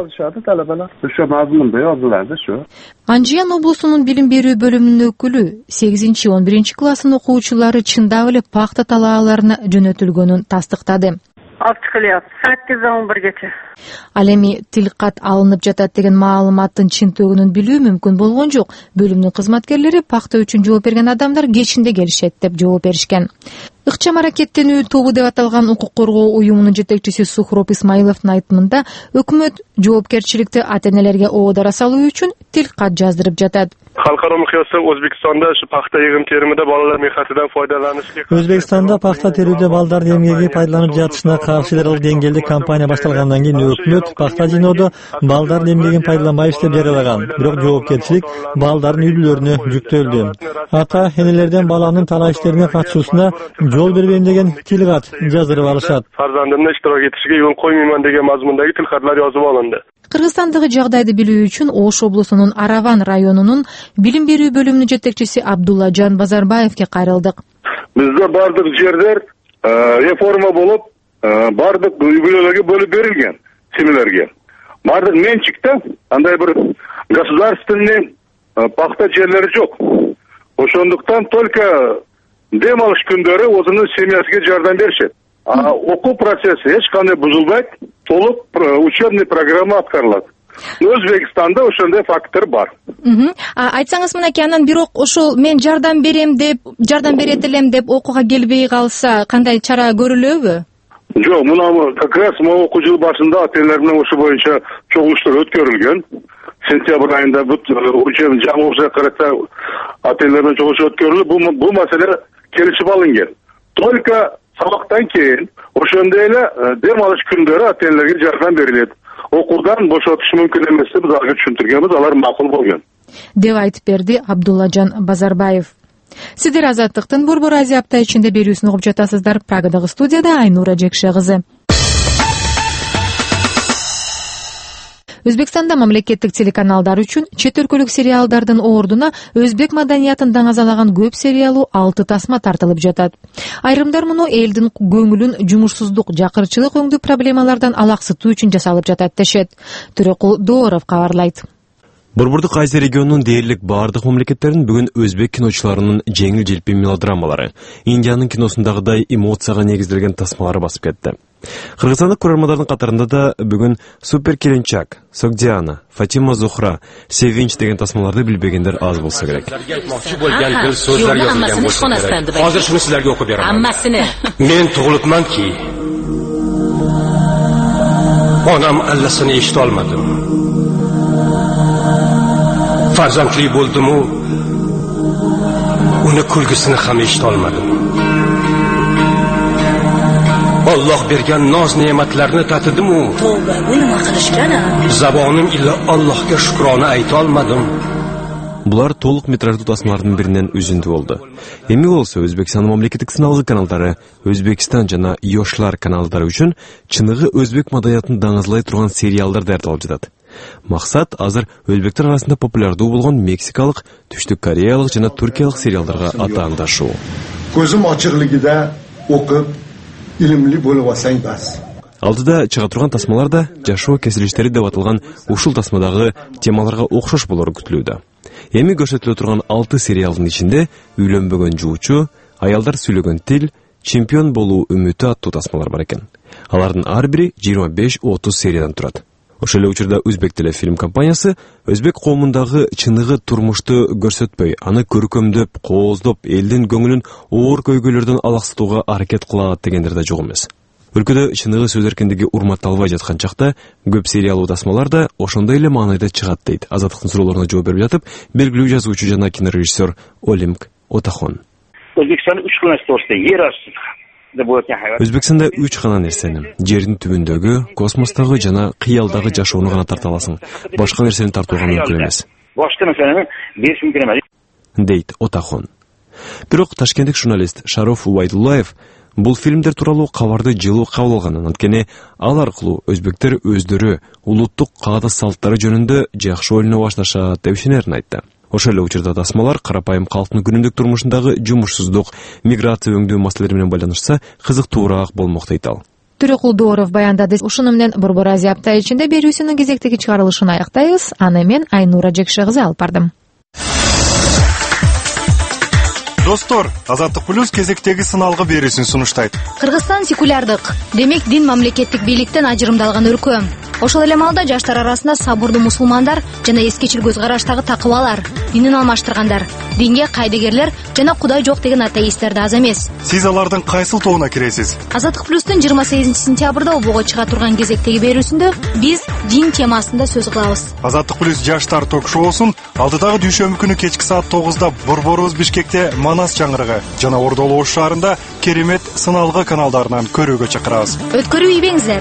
Ошо мазмунда жазылады ошо. Анжиян облусунун билим берүү бөлүмүнүн өкүлү сегизинчи он биринчи класстын окуучулары чындап эле пахта талааларына жөнөтүлгөнүн тастыктады. он биргече. Ал эми тил кат алынып жатат деген маалыматтын чынтыгын билүү мүмкүн болгон жок. Бөлүмдүн кызматкерлери пахта үчүн жооп берген адамдар кечинде келишет деп жооп беришкен. Ыкчам аракеттенүү тобу деп аталган укук коргоо уюмунун жетекчиси Сухроп Исмаиловдун айтымында, өкмөт жоопкерчиликти ата-энелерге оодара салуу үчүн тил кат жаздырып жатат. Халкара мыкаясда Өзбекстанда ушу пахта йыгым теримиде балалар мехнатынан файдаланышты. Өзбекстанда пахта терүүдө балдардын эмгеги пайдаланып жатышына каршы эл аралык деңгээлде кампания башталгандан кийин өкмөт пахта жыйноодо балдардын эмгегин пайдаланбайбыз деп жарыялаган. Бирок жоопкерчилик балдардын үйлөрүнө жүктөлдү. Ата энелерден баланын талаа иштерине катышуусуна жол бербейм деген тил кат жаздырып алышат. Фарзандымды иштирок этишиге жол коймоймун деген мазмундагы тил каттар жазып алынды. Кыргызстандагы жагдайды билүү үчүн Ош облусунун Араван районунун билим берүү бөлүмүнүн жетекчиси Абдуллажан Базарбаевке кайрылдык. Бизде бардык жерлер реформа болуп, бардык үй-бүлөлөргө бөлүп берилген, семьяларга. Бардык менчикте андай бир государственный пахта жерлери жок. Ошондуктан только дем алыш күндөрү өзүнүн семьясына жардам беришет. А окуу процесси эч кандай бузулбайт, толук учебный программа аткарылат. Өзбекстанда ошондой фактор бар. Айтсаңыз мынакей, анан бирок ошол мен жардам берем деп, жардам берет элем деп окууга келбей калса, кандай чара көрүлөбү? Жок, мына как раз могу окуу жыл башында ата-энелер менен ошо боюнча чогулуштар өткөрүлгөн. Сентябрь айында бут учебный жаңы окуя карата ата-энелер менен чогулуш өткөрүлүп, бул маселе келишип алынган. Только сабактан кийин ошондой эле дем алыш күндөрү ата-энелерге жардам берилет. Окуудан бошотуш мүмкүн эмес деп аларга түшүндүргөнбүз, алар макул болгон. Деп айтып берди Абдуллажан Базарбаев. Сиздер Азаттыктын Борбор Азия апта ичинде берүүсүн угуп жатасыздар. Прагадагы студияда Айнура Жекше кызы. Өзбекстанда мамлекеттик телеканалдар үчүн чет өлкөлүк сериалдардын ордуна өзбек маданиятын даңазалаган көп сериалу алты тасма тартылып жатат. Айрымдар муну элдин көңүлүн жумушсуздук, жакырчылык өңдүү проблемалардан алаксытуу үчүн жасалып жатат дешет. Төрөкул Дооров кабарлайт. Борбордук Азия регионунун дээрлик бардык мамлекеттерин бүгүн өзбек киночуларынын жеңил желпи мелодрамалары, Индиянын киносундагыдай эмоцияга негизделген тасмалары басып кетти. Кыргызстандык көрөрмандардын катарында да бүгүн Супер Келинчак, Согдиана, Фатима Зухра, Севинч деген тасмаларды билбегендер аз болсо керек. Азыр шуну силерге окуп берем. Аммасыны. Мен тугулупманки. Onam allasini eshita olmadim. Farzandli bo'ldim-u, uni kulgisini ham eshita olmadim. Alloh bergan noz ne'matlarni tatidim-u. Tavba, bu nima qilishgana? Zabonim ila Allohga shukrona ayta olmadim. Булар толук метраждуу тасмалардын биринен үзүндү болду. Эми болсо Өзбекстандын мамлекеттик сыналгы каналдары, Өзбекстан жана Yoshlar каналдары үчүн чыныгы өзбек маданиятын даңазалай турган сериалдар даярдалып жатат. Максат азыр өзбектер арасында популярдуу болгон мексикалык, түштүк кореялык жана туркиялык сериалдарга атаандашуу. Көзүм ачыклыгында окуп, илимли болуп алсаң бас. Алдыда чыга турган тасмаларда жашоо кесилиштери деп аталган ушул тасмадагы темаларга окшош болору күтүлүүдө. Эми көрсөтүлө турган алты сериалдын ичинде үйлөнбөгөн жуучу, аялдар сүйлөгөн тил, чемпион болуу үмүтү аттуу тасмалар бар экен. Алардын ар бири жыйырма беш отуз сериядан турат. Ошол эле учурда Өзбек телефильм компаниясы өзбек коомундагы чыныгы турмушту көрсөтпөй, аны көркөмдөп, кооздоп, элдин көңүлүн оор көйгөйлөрдөн алаксытууга аракет кылат дегендер да жок эмес. Өлкөдө чыныгы сөз эркиндиги урматталбай жаткан чакта көп сериалдуу тасмалар да ошондой эле маанайда чыгат дейт. Азаттыктын суроолоруна жооп берип жатып, белгилүү жазуучу жана кинорежиссер Олимк Отахон. Өзбекстанда үч гана нерсе жер асты деп ойлойм. Өзбекстанда үч гана нерсени, жердин түбүндөгү, космостогу жана кыялдагы жашоону гана тарта аласың. Башка нерсени тартууга мүмкүн эмес. Башка нерсени бериш мүмкүн эмес, дейт Отахон. Бирок ташкенттик журналист Шароф Убайдуллаев бул фильмдер тууралуу кабарды жылуу кабыл алганын, анткени ал аркылуу өзбектер өздөрү улуттук каада салттары жөнүндө жакшы ойлоно башташат деп ишенерин айтты. Ошол эле учурда тасмалар карапайым калктын күнүмдүк турмушундагы жумушсуздук, миграция өңдүү маселелери менен байланышса, кызыктуураак болмок дейт ал. Төрөкул Дооров баяндады. Ушуну менен Борбор Азия апта ичинде берүүсүнүн кезектеги чыгарылышын аяктайбыз. Аны мен Айнура Жекше кызы алып бардым. Достор, Азаттык плюс кезектеги сыналгы берүүсүн сунуштайт. Кыргызстан секулярдык, демек дин мамлекеттик бийликтен ажырымдалган өлкө. Ошол эле маалда жаштар арасында сабырдуу мусулмандар жана эскечил көз караштагы такыбалар, динин алмаштыргандар, динге кайдыгерлер жана Кудай жок деген атеисттер да аз эмес. Сиз алардын кайсыл тобуна киресиз? Азаттык плюстун жыйырма сегизинчи сентябрда обого чыга турган кезектеги берүүсүндө биз дин темасында сөз кылабыз. Азаттык плюс жаштар ток-шоусун алдыдагы дүйшөмбү күнү кечки саат тогузда Борборубуз Бишкекте Манас чаңырыгы жана Ордолу Ош шаарында керемет сыналгы каналдарынан көрүүгө чакырабыз. Өткөрүү ийбеңиздер.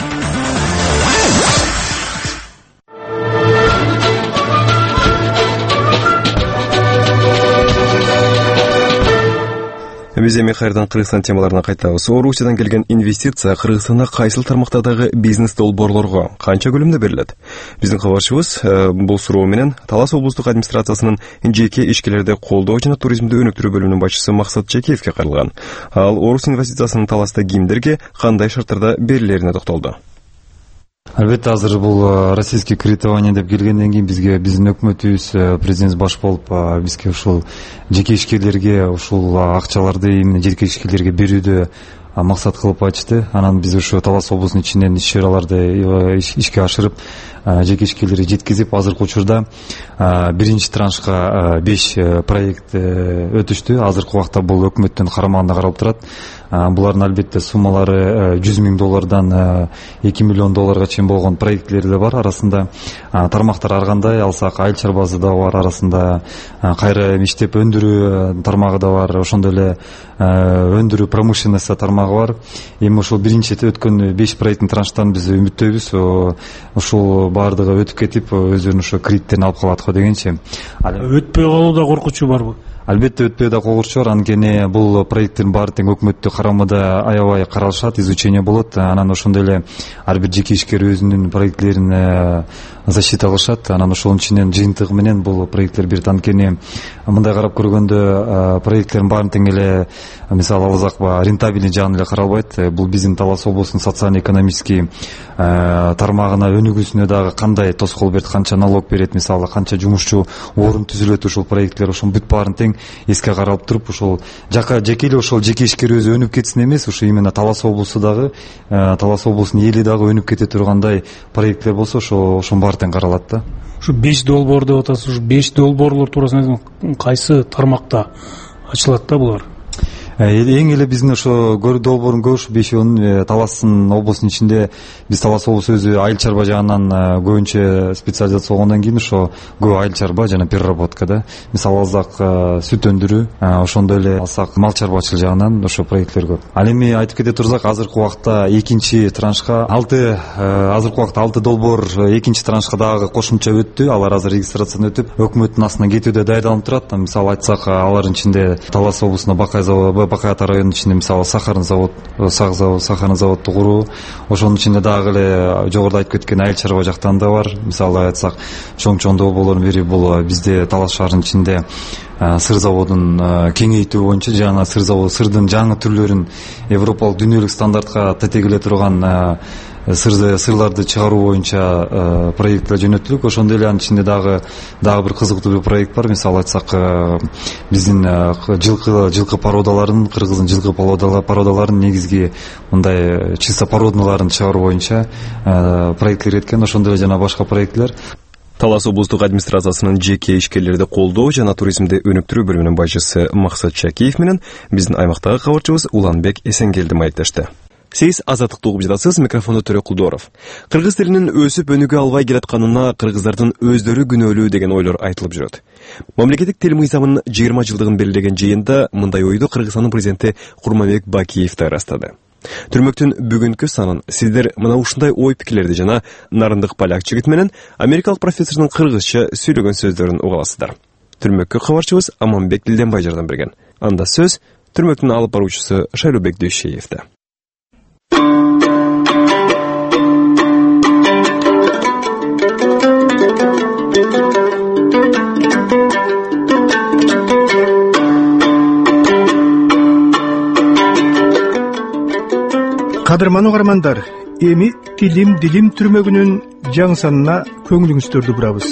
Биз эми кайрадан Кыргызстан темаларына кайтабыз. Орусиядан келген инвестиция Кыргызстанда кайсыл тармактардагы бизнес долбоорлорго канча көлөмдө берилет? Биздин кабарчыбыз бул суроо менен Талас облустук администрациясынын жеке ишкерлерди колдоо жана туризмди өнүктүрүү бөлүмүнүн башчысы Максат Чекеевке кайрылган. Ал Орус инвестициясынын Таласта кимдерге кандай шарттарда берилерине токтолду. Албетте азыр бул российский кредитование деп келгенден кийин бизге биздин өкмөтүбүз, президент баш болуп бизге ушул жеке ишкерлерге ушул акчаларды именно жеке ишкерлерге берүүдө максат кылып айтышты. Анан биз ушу Талас облусунун ичинен иш чараларды ишке ашырып, жеке ишкерлерге жеткизип, азыркы учурда биринчи траншка беш проект өтүштү. Азыркы убакта бул өкмөттүн карамагында каралып турат. Булардын албетте суммалары жүз миң доллардан эки миллион долларга чейин болгон проекттер да бар. Арасында тармактар ар кандай, алсак айыл чарбасы да бар, арасында кайра иштеп өндүрүү тармагы да бар, ошондой эле өндүрүү промышленность тармагы бар. Эми ушул биринчи өткөн беш проекттин транштан биз үмүттөбүз. Ушул баардыгы өтүп кетип, өздөрүнүн ошо кредиттерин алып калат го дегенчи. Өтпөй калууда коркучу барбы? Албетте өтпөй да койгурчу бар, анткени бул проекттердин баары тең өкмөттүк карамада аябай каралышат, изучение болот. Анан ошондой эле ар бир жеке ишкер өзүнүн проекттерин защита кылышат. Анан ошонун ичинен жыйынтыгы менен бул проекттер бир анткени мындай карап көргөндө проекттердин баарын тең эле мисалы алсак рентабельный жагын эле каралбайт. Бул биздин Талас облусунун социально-экономический тармагына өнүгүүсүнө дагы кандай тоскоол берет, канча налог берет, мисалы канча жумушчу орун түзүлөт, ушул проекттер ошонун бүт баарын тең эске каралып туруп, ошол жака жеке эле ошол жеке ишкер өзү өнүп кетсин эмес, ушу именно Талас облусу дагы, Талас облусунун эли дагы өнүп кете тургандай проекттер болсо, ошо ошонун баары тең каралат да. Ушу беш долбоор деп атасыз, ушу беш долбоорлор туурасында кайсы тармакта ачылат да булар? Эң эле биздин ошо долбоордун көбү бешөөнүн Таластын облусунун ичинде, биз Талас облусу өзү айыл чарба жагынан көбүнчө специализация болгондон кийин ошо көп айыл чарба жана переработка да. Мисалы алсак сүт өндүрүү, ошондой эле алсак мал чарбачылык жагынан ошо проекттер көп. Ал эми айтып кете турсак, азыркы убакта экинчи траншка алты азыркы убакта алты долбоор экинчи траншка дагы кошумча өттү. Алар азыр регистрациядан өтүп, өкмөттүн астына кетүүдө даярдалып турат. Мисалы айтсак, алардын ичинде Талас облусунда Бакай заводу, Бакай Ата районунун ичинде мисалы сахарный завод, сак завод, сахарный заводду куруу, ошонун ичинде дагы эле жогоруда айтып кеткен айыл чарба жактан да бар. Мисалы айтсак, чоң чоң долбоорлордун бири бул бизде Талас шаарынын ичинде сыр заводун кеңейтүү боюнча, жана сыр заводу, сырдын жаңы түрлөрүн европалык дүйнөлүк стандартка тетегиле турган сыр сырларды чыгаруу боюнча проекттер жөнөтүлүк. Ошондой эле анын ичинде дагы дагы бир кызыктуу бир проект бар. Мисалы айтсак, биздин жылкы жылкы породаларын, кыргыздын жылкы породаларын негизги мындай чисто породныларын чыгаруу боюнча проекттер кеткен. Ошондой эле жана башка проекттер. Талас облустук администрациясынын жеке ишкерлерди колдоо жана туризмди өнүктүрүү бөлүмүнүн башчысы Максат Чакиев менен биздин аймактагы кабарчыбыз Уланбек Эсенгелди маектешти. Сиз азаттыкты угуп жатасыз, микрофондо Төрө Кулдоров. Кыргыз тилинин өсүп өнүгө албай келатканына кыргыздардын өздөрү күнөөлүү деген ойлор айтылып жүрөт. Мамлекеттик тил мыйзамынын жыйырма жылдыгын белгилеген жыйында мындай ойду Кыргызстандын президенти Курманбек Бакиев да ырастады. Түрмөктүн бүгүнкү санын сиздер мына ушундай ой пикирлерди жана Нарындык поляк жигит менен америкалык профессордун кыргызча сүйлөгөн сөздөрүн уга аласыздар. Түрмөккө кабарчыбыз Аманбек Дилденбай жардам берген. Анда сөз түрмөктүн алып баруучусу Шайлообек Дүйшеевде. Кадырман угармандар, эми тилим дилим түрмөгүнүн жаңы санына көңүлүңүздөрдү бурабыз.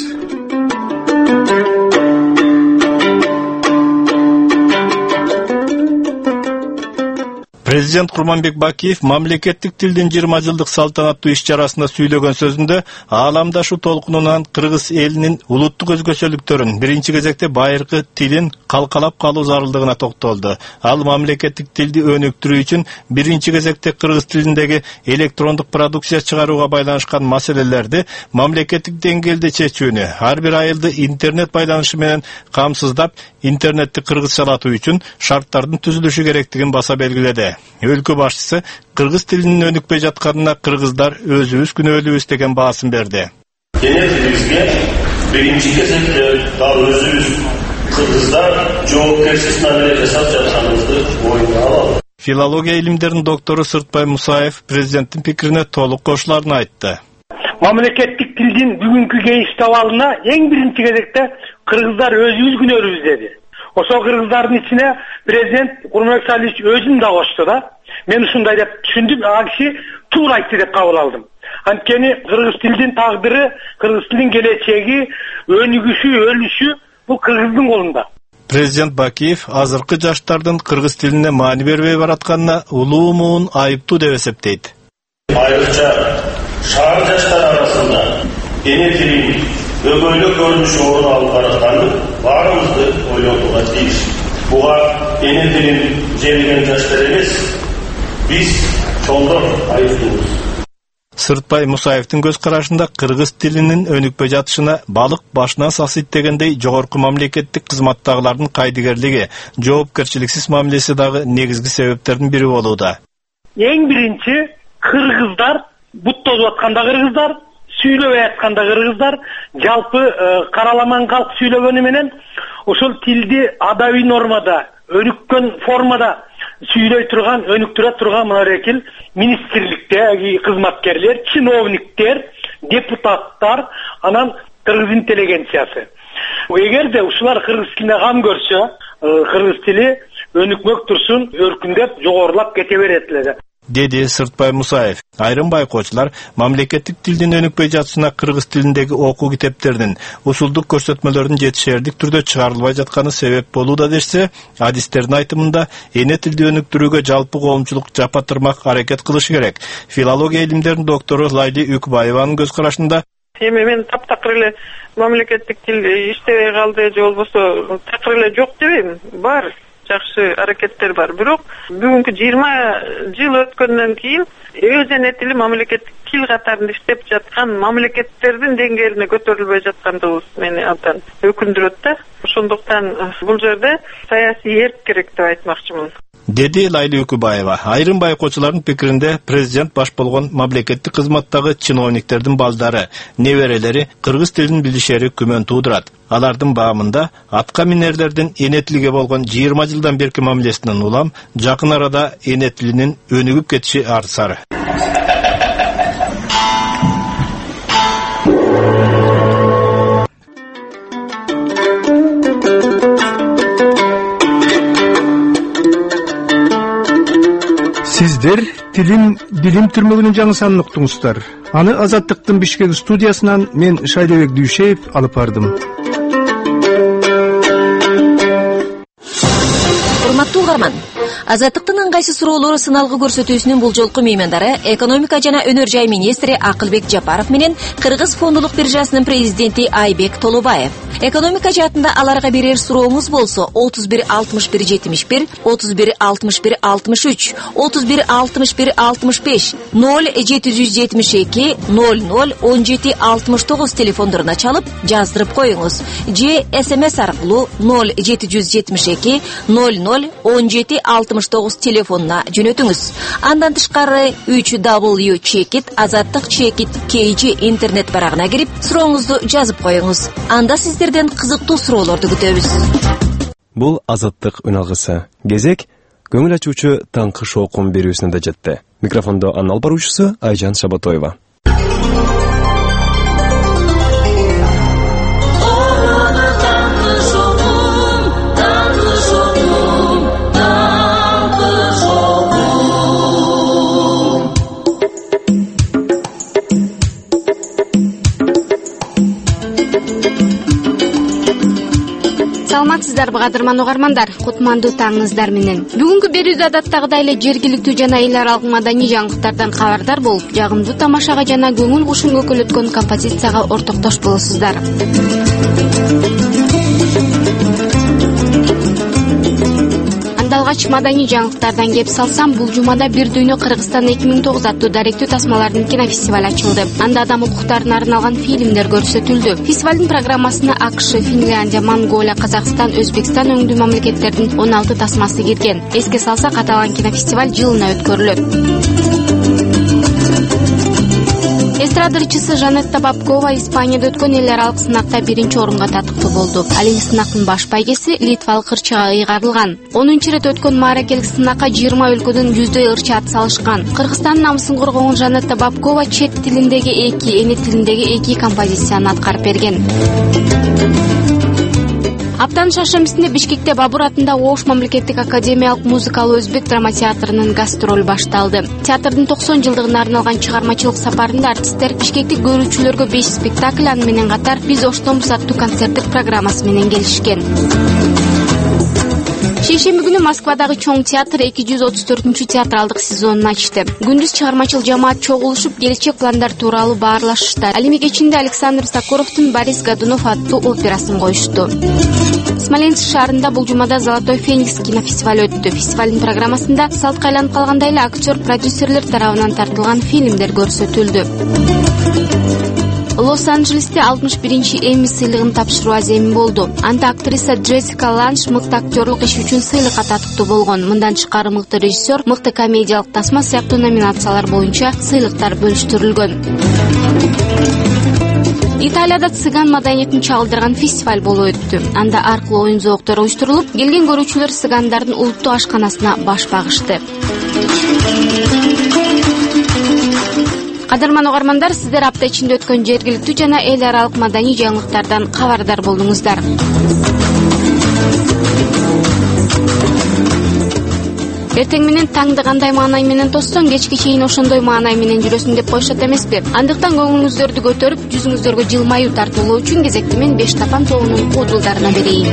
Президент Курманбек Бакиев мамлекеттик тилдин жыйырма жылдык салтанаттуу иш-чарасында сүйлөгөн сөзүндө ааламдашу толкунунан кыргыз элинин улуттук өзгөчөлүктөрүн, биринчи кезекте байыркы тилин калкалап калуу зарылдыгына токтолду. Ал мамлекеттик тилди өнүктүрүү үчүн биринчи кезекте кыргыз тилиндеги электрондук продукция чыгарууга байланышкан маселелерди мамлекеттик деңгээлде чечүүнү, ар бир айылды интернет байланышы менен камсыздап, интернетти кыргызчалатуу үчүн шарттардын түзүлүшү керектигин баса белгиледи. Өлкө башчысы кыргыз тилинин өнүкпөй жатканына кыргыздар өзүбүз күнөөлүүбүз деген баасын берди. Эне тилибизге биринчи кезекте дал өзүбүз кыргыздар жоопкерчилик менен жашап жатканыбызды оюнга алалы. Филология илимдеринин доктору Сыртбай Мусаев президенттин пикирине толук кошуларын айтты. Мамлекеттик тилдин бүгүнкү кейиштеп алына эң биринчи кезекте кыргыздар өзүбүз күнөөлүүбүз деди. Ошол кыргыздардын ичине президент Курманбек Салиевич өзүн да кошту да. Мен ушундай деп түшүндүм, ал киши туура айтты деп кабыл алдым. Анткени кыргыз тилдин тагдыры, кыргыз тилдин келечеги, өнүгүшү, өлүшү бул кыргыздын колунда. Президент Бакиев азыркы жаштардын кыргыз тилине маани бербей баратканына улуу муун айыптуу деп эсептейт. Айрыкча шаар жаштары арасында эне тилин өгөйлө көрүнүшү орун алып баратканы баарыбызды ойлонууга тийиш. Буга эне тилин жеңген жаштар эмес, биз чоңдор айыптуубуз. Сыртбай Мусаевдин көз карашында кыргыз тилинин өнүкпөй жатышына балык башынан сасыйт дегендей жогорку мамлекеттик кызматтагылардын кайдыгерлиги, жоопкерчиликсиз мамилеси дагы негизги себептердин бири болууда. Эң биринчи кыргыздар, бут тозуп атканда кыргыздар, сүйлөбөй атканда кыргыздар жалпы караламан калк сүйлөгөнү менен ошол тилди адабий нормада өнүккөн формада сүйлөй турган, өнүктүрө турган мынакил министрликтеги кызматкерлер, чиновниктер, депутаттар, анан кыргыз интеллигенциясы. Эгерде ушулар кыргыз тилине кам көрсө, кыргыз тили өнүкмөк турсун, өркүндөп, жогорулап кете берет эле. Деди Сыртбай Мусаев. Айрым байкоочулар мамлекеттик тилдин өнүкпөй жатышына кыргыз тилиндеги окуу китептеринин усулдук көрсөтмөлөрдүн жетишердик түрдө чыгарылбай жатканы себеп болууда дешсе, адистердин айтымында эне тилди өнүктүрүүгө жалпы коомчулук жапа тырмак аракет кылышы керек. Филология илимдеринин доктору Лайли Үкбаеванын көз карашында эми мен таптакыр эле мамлекеттик тил иштебей калды же болбосо такыр эле жок дебейм. Бар жакшы аракеттер бар. Бирок бүгүнкү жыйырма жыл өткөндөн кийин өз эне тили мамлекеттик тил катарында иштеп жаткан мамлекеттердин деңгээлине көтөрүлбөй жаткандыгыбыз мени абдан өкүндүрөт да. Ошондуктан бул жерде саясий эрк керек деп айтмакчымын. Деди Лайли Үкүбаева. Айрым байкоочулардын пикиринде президент баш болгон мамлекеттик кызматтагы чиновниктердин балдары, неберелери кыргыз тилин билишери күмөн туудурат. Алардын баамында атка минерлердин эне тилге болгон жыйырма жылдан берки мамилесинен улам жакын арада эне тилинин өнүгүп кетиши арсары. Сиздер тилим билим түрмөгүнүн жаңы санын уктуңуздар. Аны Азаттыктын Бишкек студиясынан мен Шайлебек Дүйшеев алып бардым. Урматтуу угарман, Азаттыктын ыңгайсыз суроолору сыналгы көрсөтүүсүнүн бул жолку меймандары экономика жана өнөр жай министри Акылбек Жапаров менен Кыргыз фондулук биржасынын президенти Айбек Толубаев. Экономика жаатында аларга берер сурооңуз болсо отуз бир алтымыш бир жетимиш бир, отуз бир алтымыш бир алтымыш үч, отуз бир алтымыш бир алтымыш беш, ноль жети жүз жетимиш эки, ноль ноль он жети алтымыш тогуз телефондоруна чалып жаздырып коюңуз. Же смс аркылуу ноль жети жүз жетимиш эки, ноль ноль он жети алтымыш тогуз телефонуна жөнөтүңүз. Андан тышкары үч дабл ю чекит азаттык чекит кей джи интернет барагына кирип сурооңузду жазып коюңуз. Анда сиздер кызыктуу суроолорду күтөбүз. Бул Азаттык үналгысы. Кезек көңүл ачуучу таңкы шоокун берүүсүнө да жетти. Микрофондо анын алып баруучусу Айжан Шабатоева. Саламатсыздарбы кадырман угармандар, кутмандуу таңыңыздар менен. Бүгүнкү берүүдө адаттагыдай эле жергиликтүү жана эл аралык маданий жаңылыктардан кабардар болуп, жагымдуу тамашага жана көңүл кушун көкөлөткөн композицияга ортоктош болосуздар. Алгач маданий жаңылыктардан кеп салсам, бул жумада Бир дүйнө Кыргызстан эки миң тогуз аттуу даректүү тасмалардын кинофестивали ачылды. Анда адам укуктарына арналган фильмдер көрсөтүлдү. Фестивалдын программасына АКШ, Финляндия, Монголия, Казакстан, Өзбекстан өңдүү мамлекеттердин он алты тасмасы кирген. Эске салсак, аталган кинофестиваль жылына өткөрүлөт. Эстрадачысы Жанетта Бабкова Испанияда өткөн эл аралык сынакта биринчи орунга татыктуу болду. Ал эми сынактын баш байгеси литвалык ырчыга ыйгарылган. онунчу ирет өткөн мааракелик сынакка жыйырма өлкөдөн жүздөй ырчы ат салышкан. Кыргызстандын намысын коргогон Жанетта Бабкова чет тилиндеги эки, эне тилиндеги эки композицияны аткарып берген. Аптанын шаршембисинде Бишкекте Бабур атында Ош мамлекеттик академиялык музыкалуу өзбек драма театрынын гастроль башталды. Театрдын токсон жылдыгына арналган чыгармачылык сапарында артисттер бишкектик көрүүчүлөргө беш спектакль аны менен катар Биз Оштонбуз аттуу концерттик программасы менен келишкен. Шейшемби күнү Москвадагы чоң театр эки жүз отуз төртүнчү театралдык сезонун ачты. Күндүз чыгармачыл жамаат чогулушуп, келечек пландар тууралуу баарлашышты. Ал эми кечинде Александр Сокуровдун Борис Годунов аттуу операсын коюшту. Смоленск шаарында бул жумада Золотой Феникс кинофестивали өттү. Фестивалдын программасында салтка айланып калгандай эле актер, продюсерлер тарабынан тартылган фильмдер көрсөтүлдү. Лос-Анджелесте алтымыш биринчи Эмми сыйлыгын тапшыруу аземи болду. Анда актриса Джессика Ланж мыкты актерлук иши үчүн сыйлыкка татыктуу болгон. Мындан тышкары мыкты режиссер, мыкты комедиялык тасма сыяктуу номинациялар боюнча сыйлыктар бөлүштүрүлгөн. Италияда цыган маданиятын чагылдырган фестиваль болуп өттү. Анда ар кыл оюн зооктор уюштурулуп, келген көрүүчүлөр цыгандардын улуттуу ашканасына баш багышты. Кадырман угармандар, сиздер апта ичинде өткөн жергиликтүү жана эл аралык маданий жаңылыктардан кабардар болдуңуздар. Эртең менен таңды кандай маанай менен тоссоң, кечке чейин ошондой маанай менен жүрөсүң деп коюшат эмеспи? Андыктан көңүлүңүздөрдү көтөрүп, жүзүңүздөргө жылмаюу тартуулоо үчүн кезекти мен беш тапан тобунун куудулдарына берейин.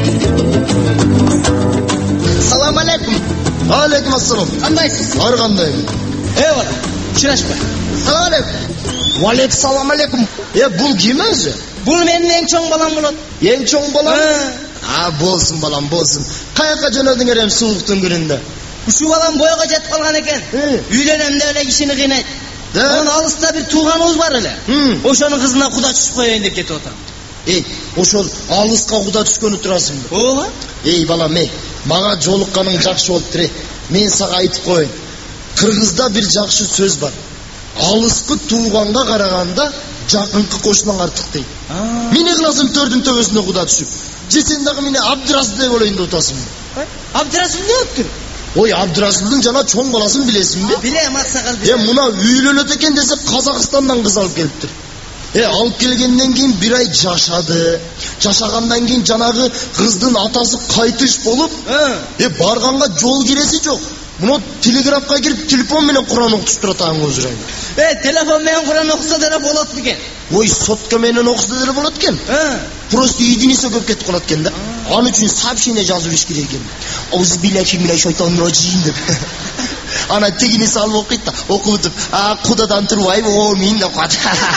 Салам алейкум. Алейкум ассалам. Кандайсыз? Ар кандай? Э, вот, чырашпа. Салам алейкум. Валейкум салам алейкум. Э, бул ким өзү? Бул менин эң чоң балам болот. Эң чоң балам? А, болсун балам, болсун. Каяка жөнөдүң эрем сууктун күнүндө? Ушу балам боюга жетип калган экен. Үйлөнөм деп эле кишини кыйнайт. Анан алыста бир тууганыбыз бар эле. Ошонун кызына куда түшүп коеюн деп кетип атам. Эй, ошол алыска куда түшкөнү турасыңбы? Ооба. Эй, балам, эй, мага жолукканың жакшы болуптур. Мен сага айтып коеюн. Кыргызда бир жакшы сөз бар. Алыскы тууганга караганда жакынкы кошунаң артык дейт. Менин кыласым төрдүн төбөсүнө куда түшүп. Же сен дагы мени Абдыразылдай болоюн деп атасыңбы? Абдыразыл не өттүр? Ой, Абдыразылдын жана чоң баласын билесиңби? Билем, аксакал билем. Э, мына үйлөнөт экен десе Казакстандан кыз алып келиптир. Э, алып келгенден кийин бир ай жашады. Жашагандан кийин жанагы кыздын атасы кайтыш болуп, э, барганга жол киреси жок. Муну телеграфка кирип, телефон менен Куран окутуп турат аң өзүрөй. Э, телефон менен Куран окуса деле болот бекен. Ой, сотка менен окуса деле болот экен. Просто единица көп кетип калат экен да. Ал үчүн сообщение жазып бериш керек экен. Аузубилляхи минаш шайтанирраджим деп. Ана тегини салып окуйт да, окутуп, а кудадан турбайбы, о мен деп кат.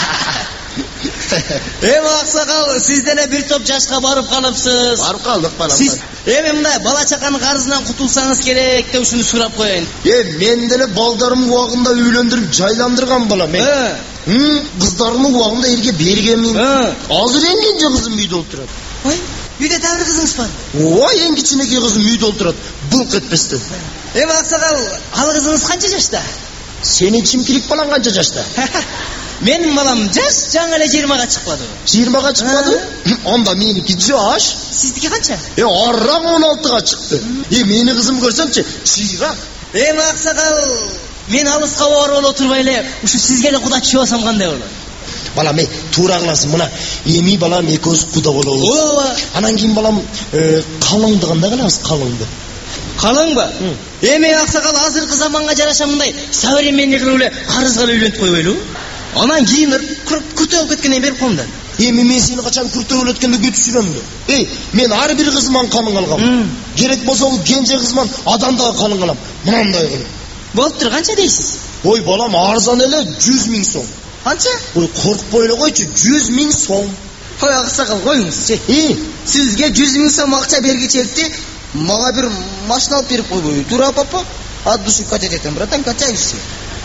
Эми аксакал, сиз деле бир топ жашка барып калыпсыз. Барып калдык балам. Сиз эми мындай бала чаканын карызынан кутулсаңыз керек деп ушуну сурап коеюн. Э, мен деле балдарымды убагында үйлөндүрүп жайландырган балам. Э, кыздарымды убагында элге бергенмин. Азыр эң кенже кызым үйдө отурат. Ой, үйдө дагы бир кызыңыз бар? Ой, эң кичинекей кызым үйдө отурат, былк этпестен. Эми аксакал, ал кызыңыз канча жашта? Сенин чимкилик балаң канча жашта? Менин балам жаш, жаңы эле жыйырмага чыкпады. жыйырмага чыкпады? Анда меники жаш. Сиздики канча? Э, арраң он алтыга чыкты. Э, менин кызым көрсөңчү, чыйрак. Эми аксакал, мен алыска барып боло турбай эле, ушу сизге эле куда түшүп алсам кандай болот? Балам, э, туура кыласың. Мына эми балам экөөбүз куда болобуз. Ооба. Анан кийин балам, калыңды кандай кылабыз, калыңды? Калыңбы? Эми аксакал, азыркы заманга жараша мындай современный кылып эле карызга үйлөнүп койбойлу? Анан кийин күтөп кеткенден берип коем да. Эми мен сени качан күтөп өткөндө күтүп жүрөм да. Эй, мен ар бир кызыман калың алгам. Керек болсо бул кенже кызман адамдагы калың алам. Мынандай кылып. Болуптур, канча дейсиз? Ой, балам, арзан эле жүз миң сом. Канча? Ой, коркпой эле койчу, жүз миң сом. Ой, аксакал, коюңузчу. Э, сизге жүз миң сом акча бергичекти, мага бир машина алып берип койбойбу? Тура, папа? От души катет этем, братан, качайся.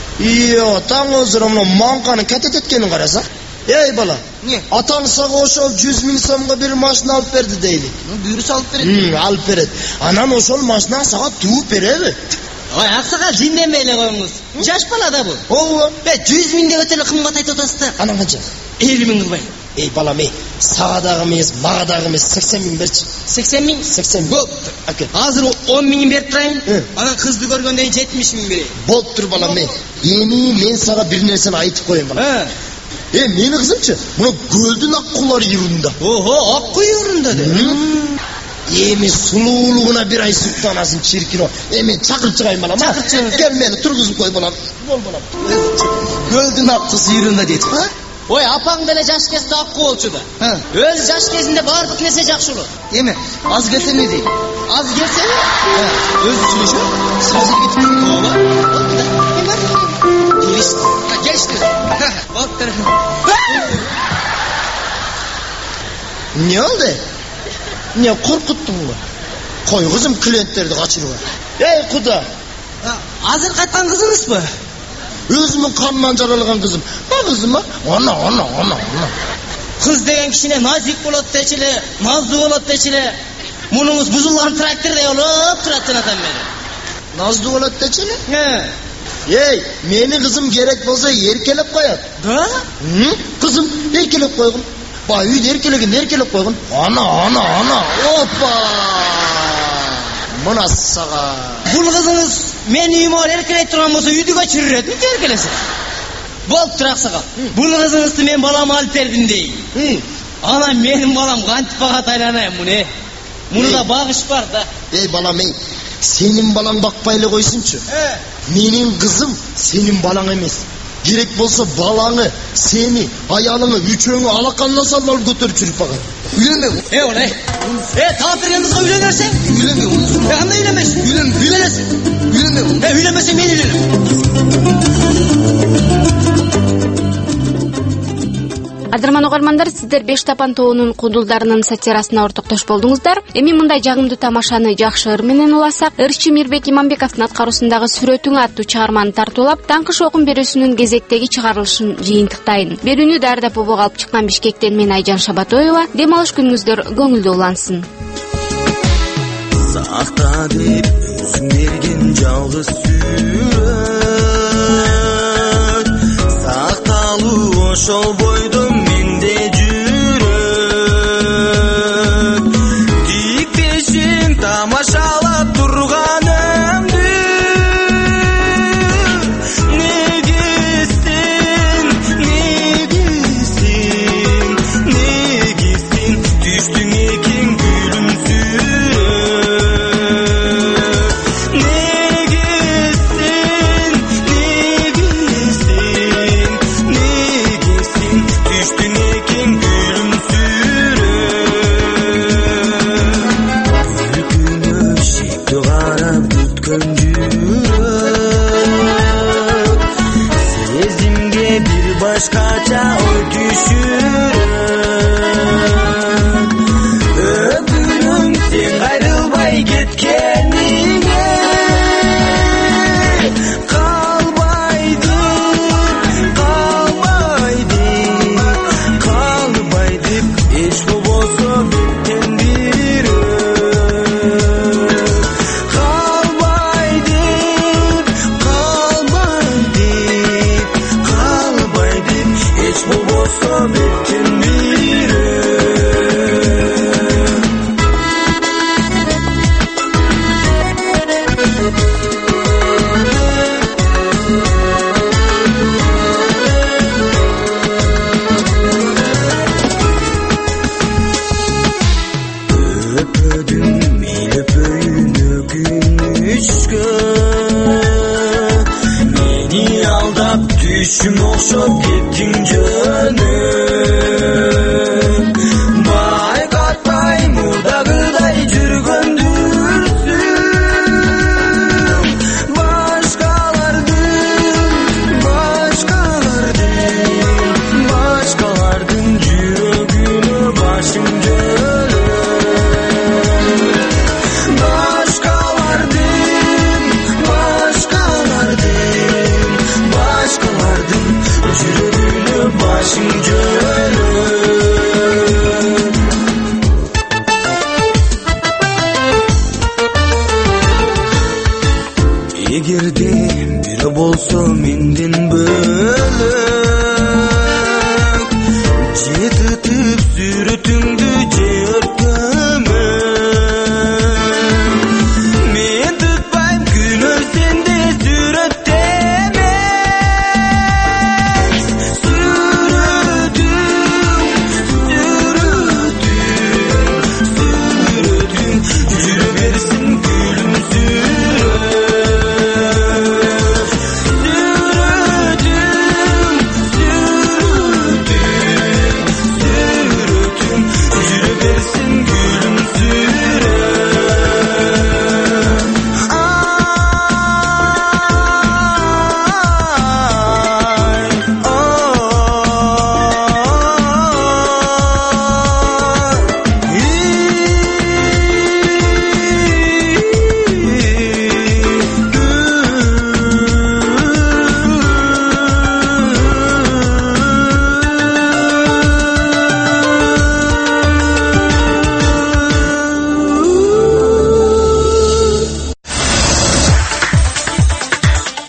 Ио, таң өзүрө мына манканы катет эткенин караса. Эй, бала. Не? Атаң сага ошол жүз миң сомго бир машина алып берди дейли. Буйруса алып берет. Алып берет. Анан ошол машинаны сага тууп береби? Ой, аксакал, жинденбей эле коюңуз. Жаш бала да бул. Ооба. Э, жүз миң деп өтө эле кымбат айтып атасыз да. Анан канча? элүү миң кылбайм. Эй, балам, эй, сага дагы эмес, мага дагы эмес, сексен миң берчи. сексен миң? сексен миң. Болуптур. Аке. Азыр он миң берип турайын. Анан кызды көргөндөн жетимиш миң берейин. Болуптур, балам, эй. Эми мен сага бир нерсени айтып коеюн, балам. Э, менин кызымчы, мына көлдүн ак кулар юрунда. Ого, ак кул юрунда де. Эми сулуулугуна бир ай суктанасын, чиркино. Эми чакырып чыгайын, балам. Кел мени тургузуп кой, балам. Бол, балам. Көлдүн ак кулсы юрунда дейт. Ой, апаң деле жаш кезде акку болчу да. Өз жаш кезинде баардык нерсе жакшы болот. Эми, аз келсе эмне дейт? Аз келсе? Өзү сүйлөшө. Сазыр кетип ооба. Турист. А, келишти. Болуптур. Не болду? Не коркуттуңбу? Кой, кызым, клиенттерди качырып. Эй, куда? Азыр кайткан кызыңызбы? Өзүмүн канынан жаралган кызым. Ба кызым, ана, ана, ана, ана. Кыз деген кишине назик болот дечиле, наздуу болот дечиле. Мунуңуз бузулган трактордой болуп турат жанатам мени. Наздуу болот дечиле? Э. Эй, менин кызым керек болсо эркелеп коет. Да? Кызым, эркелеп койгун. Баягы үйдө эркелегенде эркелеп койгон. Ана, ана, ана. Опа! Мына сага. Бул кызыңыз мен үйүмө эркелей турган болсо үйдү көчүрөт, үчө эркелесе. Болуп турак сага. Бул кызыңызды мен балама алып бердим дейин. Ана менин балам кантип бага тайланайм муну? Мунда багыш бар да. Эй балам, эй. Сенин балаң бакпай эле койсунчу. Менин кызым сенин балаң эмес. Керек болсо балаңы, сени, аялыңы, үчөөңү алаканына салып алып көтөрүп жүрүп багат. Үйлөнбө. Э, олай. Э, таап берген кызга үйлөнөрсүң? Үйлөнбө. Э, кандай үйлөнбөйсүң? Үйлөн, үйлөнөсүң. Үйлөнбө. Э, үйлөнбөсөң мен үйлөнөм. Адырман угармандар, сиздер Беш тапан тоонун кудулдарынын сатирасына ортоктош болдуңуздар. Эми мындай жагымдуу тамашаны жакшы ыр менен уласак, ырчы Мирбек Иманбековдун аткаруусундагы Сүрөтүң аттуу чыгарманы тартуулап, таңкы окум берүүсүнүн кезектеги чыгарылышын жыйынтыктайын. Берүүнү Дардап обого алып чыккан Бишкектен мен Айжан Шабатоева. Дем алыш күнүңүздөр көңүлдүү улансын. Сакта деп өзүң берген жалгыз сүрөт, сакталуу ошол бойдо менде жүрөт. Тикпешиң тамашалап турганымды, негесин, негесин, негесин түштүң экен күлүмсүрөп. Негесин, негесин, негесин түштүң экен күлүмсүрөп. Шекти карап күткөн жүрөк, сезимге бир башкача ой түшүрөт. Өкүнүм сен кайрылбай кеткениңе, калбайды, калбайды, калбайды, эч болбосо беттен бирөө. Калбайды, калбайды, калбайды, эч болбосо беттен бирөө. Öpödüm men öpöйүн өкүнүчкө, мени алдап түшүм окшоп кеттиң жөнөм. Байкатпай мурдагыдай жүргөндүрсүң, башкалардын, башкалардын, башкалардын жүрөгүнө башың жөнөм. Башкалардын, башкалардын, башкалардын жүрөгүнө башың жөнөм. Эгерде бирөө болсо менден бөлөк, же тытып сүрөтүңдү же өрткөмөм. Мен тытпайм күнөө сенде сүрөттө эмес. Сүрөтүң, сүрөтүң, сүрөтүң жүрө берсин күлүмсүрөп. Сүрөтүң, сүрөтүң, сүрөтүң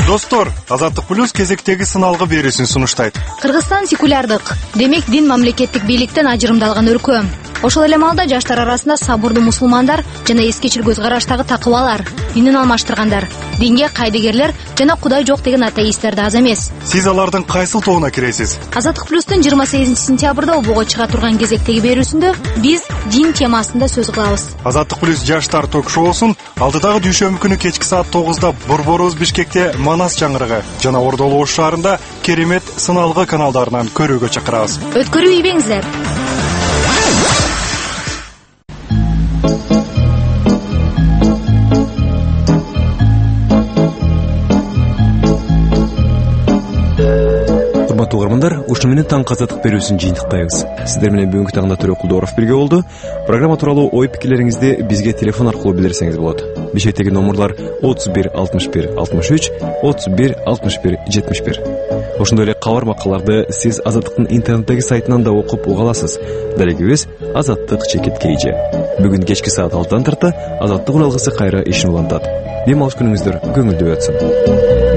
Достор, Азаттык плюс кезектеги сыналгы берүүсүн сунуштайт. Кыргызстан секулярлык, демек дин мамлекеттик бийликтен ажырымдалган өлкө. Ошол эле маалда жаштар арасында сабырдуу мусулмандар жана эскечил көз караштагы такыбалар, динин алмаштыргандар, динге кайдыгерлер жана Кудай жок деген атеисттер да аз эмес. Сиз алардын кайсыл тобуна киресиз? Азаттык плюстун жыйырма сегизинчи сентябрда обого чыга турган кезектеги берүүсүндө биз дин темасында сөз кылабыз. Азаттык плюс жаштар ток-шоусун алдыдагы дүйшөмбү күнү кечки саат тогузда Борборубуз Бишкекте Манас чаңырыгы жана Ордолуу Ош шаарында Керемет сыналгы каналдарынан көрүүгө чакырабыз. Өткөрүү ийбеңиздер. Урматтуу угармандар, ушуну менен таң азаттык берүүсүн жыйынтыктайбыз. Сиздер менен бүгүнкү таңда Төрөкулдууров бирге болду. Программа тууралуу ой пикирлериңизди бизге телефон аркылуу билдирсеңиз болот. Бишкектеги номерлар отуз бир алтымыш бир алтымыш үч, отуз бир алтымыш бир жетимиш бир. Ошондой эле кабар макалларды сиз Азаттыктын интернеттеги сайтынан да окуп уга аласыз. Дарегибиз Азаттык чекит кейжи. Бүгүн кечки саат алтыдан тарта Азаттык уралгысы кайра ишин улантат. Дем алыш күнүңүздөр көңүлдүү өтсүн.